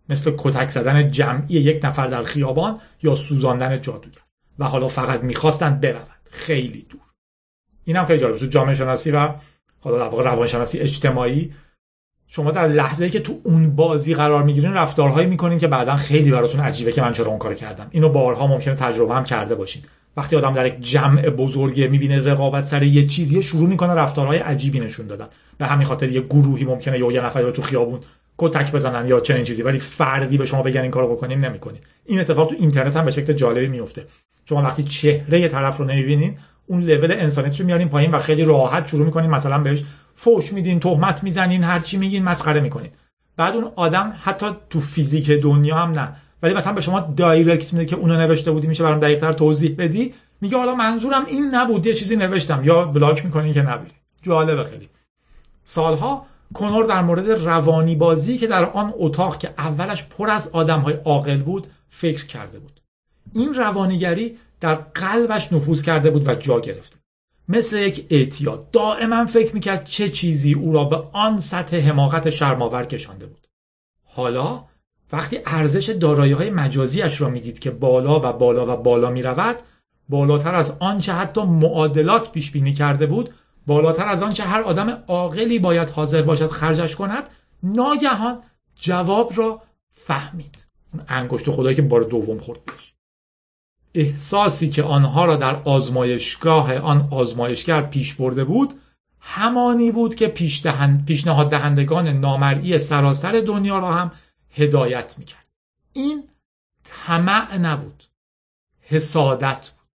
مثل کتک زدن جمعی یک نفر در خیابان یا سوزاندن جادوگر و حالا فقط میخواستند بروند خیلی دور. این هم خیلی جالبه. تو جامعه شناسی و حالا در واقع روانشناسی اجتماعی شما در لحظه‌ای که تو اون بازی قرار میگیرین رفتارهایی میکنین که بعداً خیلی براتون عجیبه که من چرا اون کارو کردم. اینو بارها ممکنه تجربه هم کرده باشین. وقتی آدم در یک جمع بزرگی میبینه رقابت سر یه چیزی شروع میکنه رفتارهای عجیبی نشون دادن. به همین خاطر یه گروهی ممکنه یا یه نفر رو تو خیابون کتک بزنن یا چنین چیزی، ولی فردی به شما بگن این کارو بکنین نمیکنین. این اتفاق تو اینترنت هم به شکل جالبی میفته. شما وقتی چهره یه طرف رو نمیبینین اون لول انسانیت رو میارین پایین و خیلی راحت شروع میکنین مثلا بهش فوش میدین، تهمت میزنین، هر چی میگین، مسخره میکنین. بعد اون آدم حتی تو فیزیک دنیا هم نه، ولی مثلا به شما دایرکت میده که اونو نوشته بودی، میشه برام دقیق‌تر توضیح بدی؟ میگه حالا منظورم این نبود، یه چیزی نوشتم، یا بلاک میکنین که نبینی. جالبه خیلی. سالها کنور در مورد روانی بازی که در آن اتاق که اولش پر از آدم‌های عاقل بود فکر کرده بود. این روانیگری در قلبش نفوذ کرده بود و جا گرفته. مثل یک اعتیاد دائما فکر میکرد چه چیزی او را به آن سطح حماقت شرم‌آور کشانده بود. حالا وقتی ارزش دارایی‌های مجازیش را میدید که بالا و بالا و بالا میرود، بالاتر از آنچه حتی معادلات پیش بینی کرده بود، بالاتر از آنچه هر آدم عاقلی باید حاضر باشد خرجش کند، ناگهان جواب را فهمید. اون انگشت خدایی که بار دوم خورد بهش. احساسی که آنها را در آزمایشگاه آن آزمایشگر پیش برده بود همانی بود که پیشنهاد دهندگان نامرئی سراسر دنیا را هم هدایت میکرد. این طمع نبود، حسادت بود.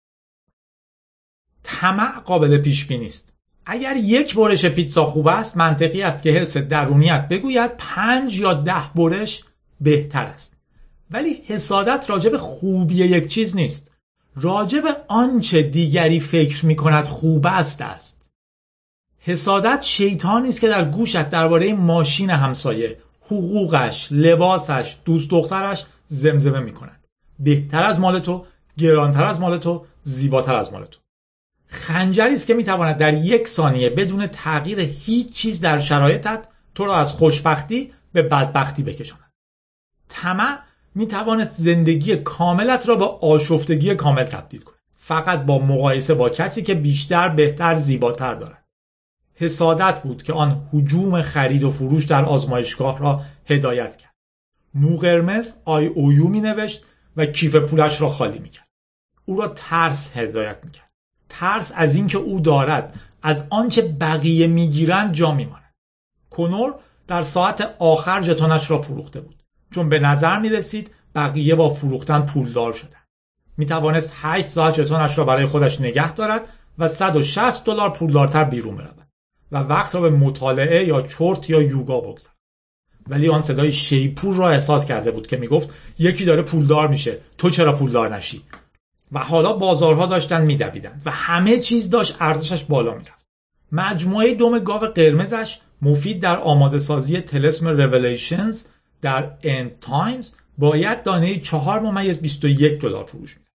طمع قابل پیش بینی است. اگر یک برش پیتزا خوب است، منطقی است که حس درونیت بگوید پنج یا ده برش بهتر است. ولی حسادت راجع به خوبی یک چیز نیست، راجع به آنچه دیگری فکر میکند خوب است است. حسادت شیطانی است که در گوشت درباره ماشین همسایه، حقوقش، لباسش، دوست دخترش زمزمه میکند. بهتر از مال تو، گرانتر از مال تو، زیباتر از مال تو. خنجری است که میتواند در یک ثانیه بدون تغییر هیچ چیز در شرایطت تو را از خوشبختی به بدبختی بکشاند. طمع میتواند زندگی کاملت را به آشفتگی کامل تبدیل کند، فقط با مقایسه با کسی که بیشتر، بهتر، زیباتر دارد. حسادت بود که آن هجوم خرید و فروش در آزمایشگاه را هدایت کرد. مو قرمز آی او یو می نوشت و کیف پولش را خالی می کرد. او را ترس هدایت می کرد. ترس از این که او دارد از آنچه بقیه می گیرند جا می ماند. کنور در ساعت آخر ژتونش را فروخته بود، چون به نظر می رسید بقیه با فروختن پولدار شدند. می توانست هشت ساعت ژتونش را برای خودش نگه دارد و صد و شصت دلار پولدارتر بیرون برود و وقت را به مطالعه یا چرت یا یوگا بگذارد. ولی آن صدای شیپور را احساس کرده بود که می گفت یکی داره پولدار میشه، تو چرا پولدار نشی؟ و حالا بازارها داشتن میدویدند و همه چیز داشت ارزشش بالا میرفت. مجموعه دم گاو قرمزش مفید در آماده سازی طلسم ریولیشنز در اند تایمز باید دانه چهار ممیز بیست و یک دلار فروش می‌رفت.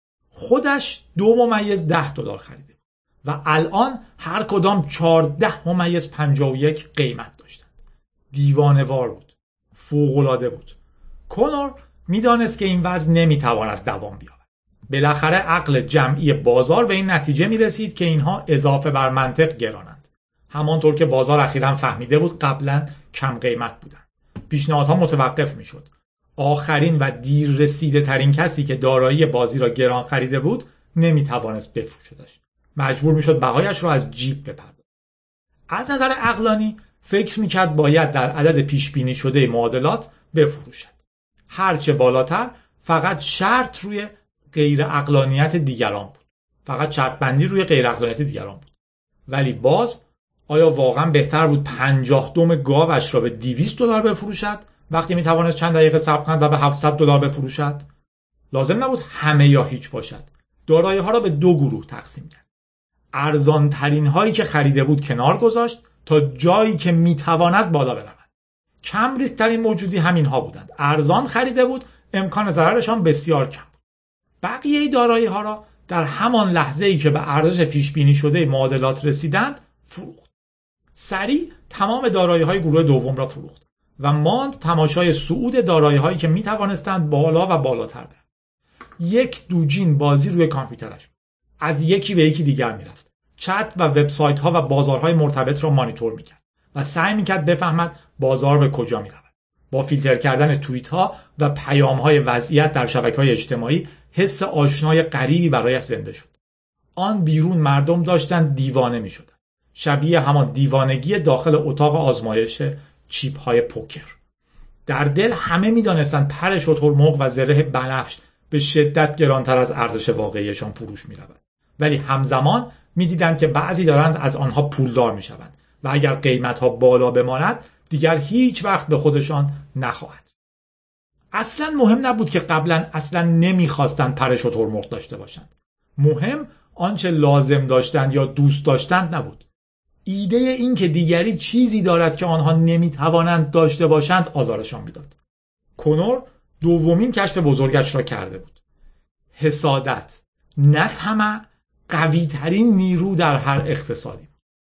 خودش دو ممیز ده دلار خریده و الان هر کدام چهارده ممیز پنجاه و یک قیمت داشتند. دیوانه‌وار بود. فوق‌العاده بود. کنور میدانست که این وضع نمیتواند دوام بیاورد. بالاخره عقل جمعی بازار به این نتیجه می رسید که اینها اضافه بر منطق گرانند. همانطور که بازار اخیراً فهمیده بود قبلا کم قیمت بودند. پیشنهادها متوقف می شد. آخرین و دیر رسیده ترین کسی که دارایی بازی را گران خریده بود نمی توانست بفروشدش. مجبور می شد بهایش را از جیب بپردازد. از نظر عقلانی فکر می کرد باید در عدد پیش بینی شده معادلات بفروشد. هرچه بالاتر فقط شرط روی غیر عقلانیت دیگران بود. فقط شرط بندی روی غیر عقلانیت دیگران بود. ولی باز آیا واقعا بهتر بود پنجاه دم گاوش را به دویست دلار بفروشد وقتی میتوانست چند دقیقه صبر کند و به هفتصد دلار بفروشد؟ لازم نبود همه یا هیچ باشد. دارایی ها را به دو گروه تقسیم کرد. ارزان ترین هایی که خریده بود کنار گذاشت تا جایی که میتواند بالا برود. کم ریسک ترین موجودی همین ها بودند. ارزان خریده بود، امکان ضررشان بسیار کم. بقیه دارایی ها را در همان لحظه ای که به ارزش پیش بینی شده معادلات رسیدند فروخت. سریع تمام دارایی های گروه دوم را فروخت و ماند تماشای صعود دارایی‌هایی که می‌توانستند بالا و بالاتر برند. یک دوجین بازی روی کامپیوترش بود. از یکی به یکی دیگر می‌رفت. چت و وبسایت‌ها و بازارهای مرتبط را مانیتور می‌کرد و سعی می‌کرد بفهمد بازار به کجا می‌رود. با فیلتر کردن توییت‌ها و پیام‌های وضعیت در شبکه‌های اجتماعی حس آشنای غریبی برایش زنده شد. آن بیرون مردم داشتند دیوانه می‌شدند. شبیه همان دیوانگی داخل اتاق آزمایش چیپ‌های پوکر. در دل همه می‌دانستند پر شترمرغ و زره بنفش به شدت گرانتر از ارزش واقعیشان فروش می‌رود. ولی همزمان می‌دیدند که بعضی دارند از آنها پولدار می‌شوند و اگر قیمت‌ها بالا بماند دیگر هیچ وقت به خودشان نخواهد. اصلا مهم نبود که قبلا اصلا نمی‌خواستند پر شترمرغ داشته باشند. مهم آنچه لازم داشتند یا دوست داشتند نبود. ایده این که دیگری چیزی دارد که آنها نمی‌توانند داشته باشند آزارشان می‌داد. کنور دومین کشف بزرگش را کرده بود. حسادت، نه طمع، قوی‌ترین نیرو در هر اقتصادی.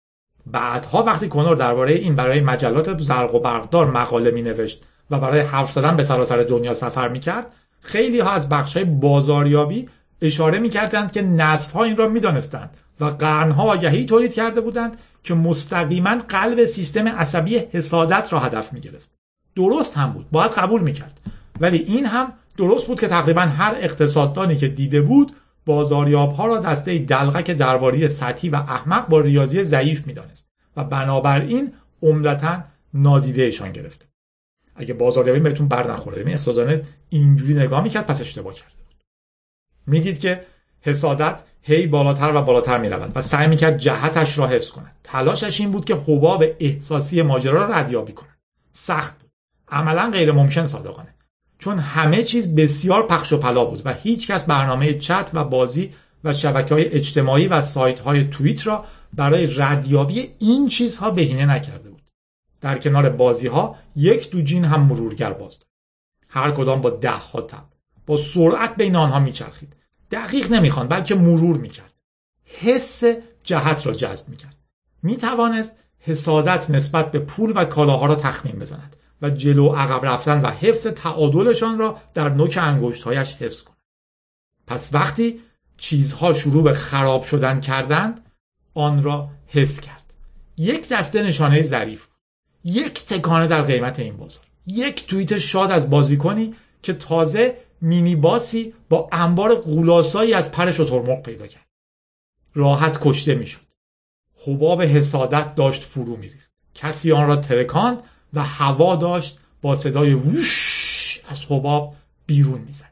بعدها وقتی کنور درباره این برای مجلات زرق و برقدار مقاله می‌نوشت و برای حرف زدن به سراسر دنیا سفر می‌کرد، خیلی ها از بخش‌های بازاریابی اشاره می‌کردند که نسل‌ها این را می‌دانستند و قرن‌ها آگهی تولید کرده بودند که مستقیما قلب سیستم عصبی حسادت را هدف می‌گرفت. درست هم بود، باید قبول می‌کرد. ولی این هم درست بود که تقریبا هر اقتصاددانی که دیده بود بازاریاب‌ها را دسته دلغک درباری سطحی و احمق با ریاضی ضعیف می‌دانست و بنابراین عمدتاً نادیدهشان گرفته. اگه بازاریابی بهتون بر نخوره، ببین اقتصاددان اینجوری نگاه می‌کرد، پس اشتباه کرده بود. میدید که حسادت هی بالاتر و بالاتر می‌رود و سعی می‌کرد جهتش را حفظ کند. تلاشش این بود که حباب احساسی ماجرا را ردیابی کند. سخت بود. عملاً غیر ممکن صادقانه. چون همه چیز بسیار پخش و پلا بود و هیچ کس برنامه چت و بازی و شبکه‌های اجتماعی و سایت‌های توییت را برای ردیابی این چیزها بهینه نکرده بود. در کنار بازی‌ها یک دوجین هم مرورگر باز داشت. هر کدام با ده ها تب. با سرعت بین آنها میچرخید. دقیق نمیخوان بلکه مرور میکرد. حس جهت را جذب میکرد. میتوانست حسادت نسبت به پول و کالاها را تخمین بزند و جلو عقب رفتن و حفظ تعادلشان را در نوک انگشت‌هایش حفظ کند. پس وقتی چیزها شروع به خراب شدن کردند، آن را حس کرد. یک دسته نشانه ظریف بود. یک تکانه در قیمت این بازار. یک توییت شاد از بازیکنی که تازه مینی باسی با انبار غولاسایی از پر شترمرغ پیدا کرد. راحت کشته میشد. حباب حسادت داشت فرو میریخت. کسی آن را ترکاند و هوا داشت با صدای ووش از حباب بیرون میزد.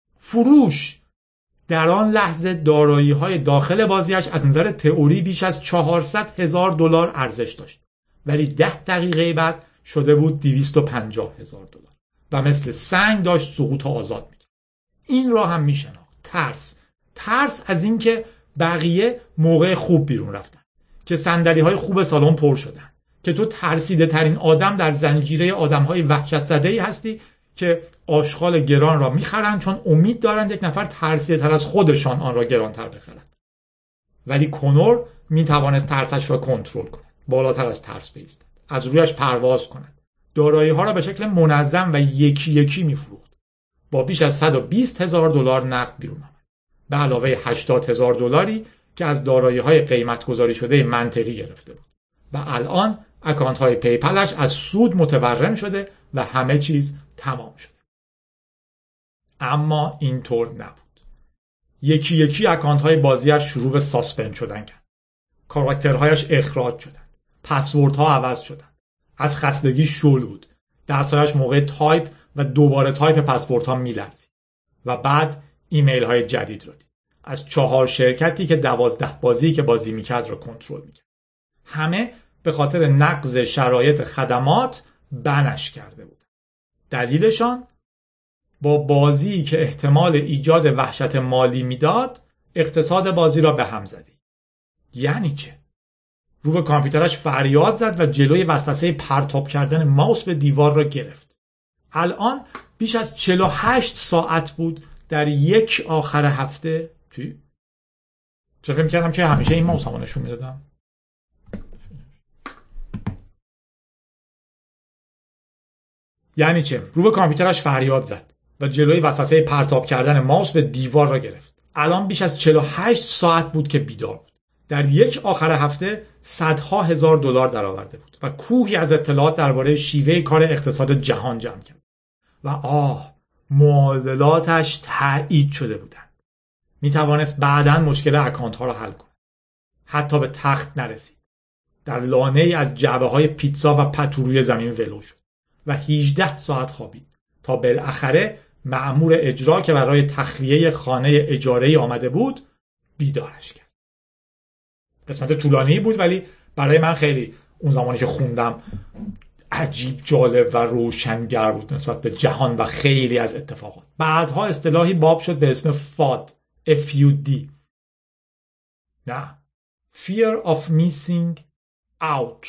فروش! در آن لحظه دارایی‌های داخل بازیش از نظر تئوری بیش از چهارصد هزار دلار ارزش داشت. ولی ده دقیقه بعد شده بود دویست و پنجاه هزار دلار و مثل سنگ داشت سقوط آزاد میکرد. این را هم میشناخت. ترس. ترس از اینکه بقیه موقع خوب بیرون رفتن. که صندلی‌های خوب سالن پر شدن. که تو ترسیده ترین آدم در زنجیره آدم‌های وحشت زده‌ای هستی که آشغال گران را میخرند چون امید دارند یک نفر ترسیده تر از خودشان آن را گرانتر بخرد. ولی کنور میتوانست ترسش را کنترل کند. بالاتر از ترس بایستد. از رویش پرواز کند. دارایی‌ها را به شکل منظم و یکی یکی میفروخت. با بیش از صد و بیست هزار دلار نقد بیرون آمد. به علاوه هشتاد هزار دلاری که از دارایی‌های قیمت گذاری شده منطقی گرفته بود. و الان اکانت‌های پیپلش از سود متورم شده و همه چیز تمام شده. اما اینطور نبود. یکی یکی اکانت‌های بازیش شروع به ساسپند شدن کرد. کاراکترهایش اخراج شدند. پسوردها عوض شدند. از خستگی شل بود. دستهایش موقع تایپ و دوباره تایپ پسوردها میلرزید. و بعد ایمیل های جدید رو دید. از چهار شرکتی که دوازده بازی که بازی میکرد رو کنترل میکرد. همه به خاطر نقض شرایط خدمات بنش کرده بود. دلیلشان با بازی که احتمال ایجاد وحشت مالی میداد اقتصاد بازی را به هم زدی. یعنی چه؟ رو به کامپیوترش فریاد زد و جلوی وسوسه پرتاب کردن ماوس به دیوار را گرفت. الان بیش از چهل و هشت ساعت بود در یک آخر هفته. چی؟ چه فکر کردم که همیشه این ماوس همو نشون میدادم. یعنی چه؟ رو به کامپیوترش فریاد زد و جلوی وسوسه پرتاب کردن ماوس به دیوار را گرفت. الان بیش از چهل و هشت ساعت بود که بیدار بود. در یک آخر هفته صدها هزار دلار درآورده بود و کوهی از اطلاعات درباره شیوه کار اقتصاد جهان جمع کرد. و آه، معادلاتش تایید شده بودند. می توانست بعداً مشکل اکانت ها را حل کند. حتی به تخت نرسید. در لانه ای از جعبه های پیتزا و پتو روی زمین ولو شد و هجده ساعت خوابید تا بالاخره مأمور اجرا که برای تخلیه خانه اجاره‌ای آمده بود بیدارش کرد. قسمت طولانی بود ولی برای من خیلی اون زمانی که خوندم عجیب، جالب و روشنگر بود نسبت به جهان و خیلی از اتفاقات. بعدها اصطلاحی باب شد به اسم فاد اف یو دی. نه، Fear of Missing Out.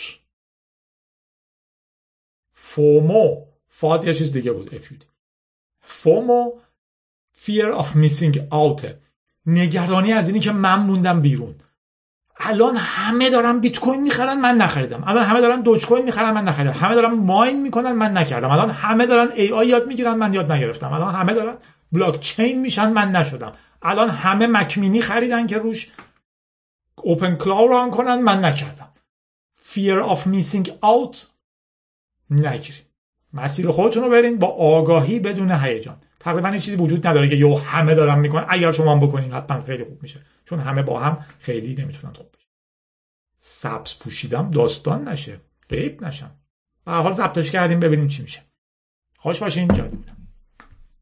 فومو، فاد یه چیز دیگه بود. اف یو دی. فومو Fear of Missing Out، نگرانی از اینی که من موندم بیرون. الان همه دارن بیت کوین میخرن، من نخریدم. الان همه دارن دوج کوین میخرن، من نخریدم. همه دارن ماین میکنن، من نکردم. الان همه دارن ای آی یاد میگیرن، من یاد نگرفتم. الان همه دارن بلاک چین میشن، من نشدم. الان همه مکمینی خریدن که روش اوپن کلاود ران کنن، من نکردم. Fear of Missing Out نگیرین. مسیر خودتون رو برین با آگاهی بدون هیجان. تقریبا هیچ چیزی وجود نداره که یو همه دارن میکنن اگر شما هم بکنین حتما خیلی خوب میشه، چون همه با هم خیلی نمیتونن خوب بشه. سبز پوشیدم داستان نشه، غیب نشم. به هر حال ضبطش کردیم ببینیم چی میشه. خوش باشین. جالب بودم.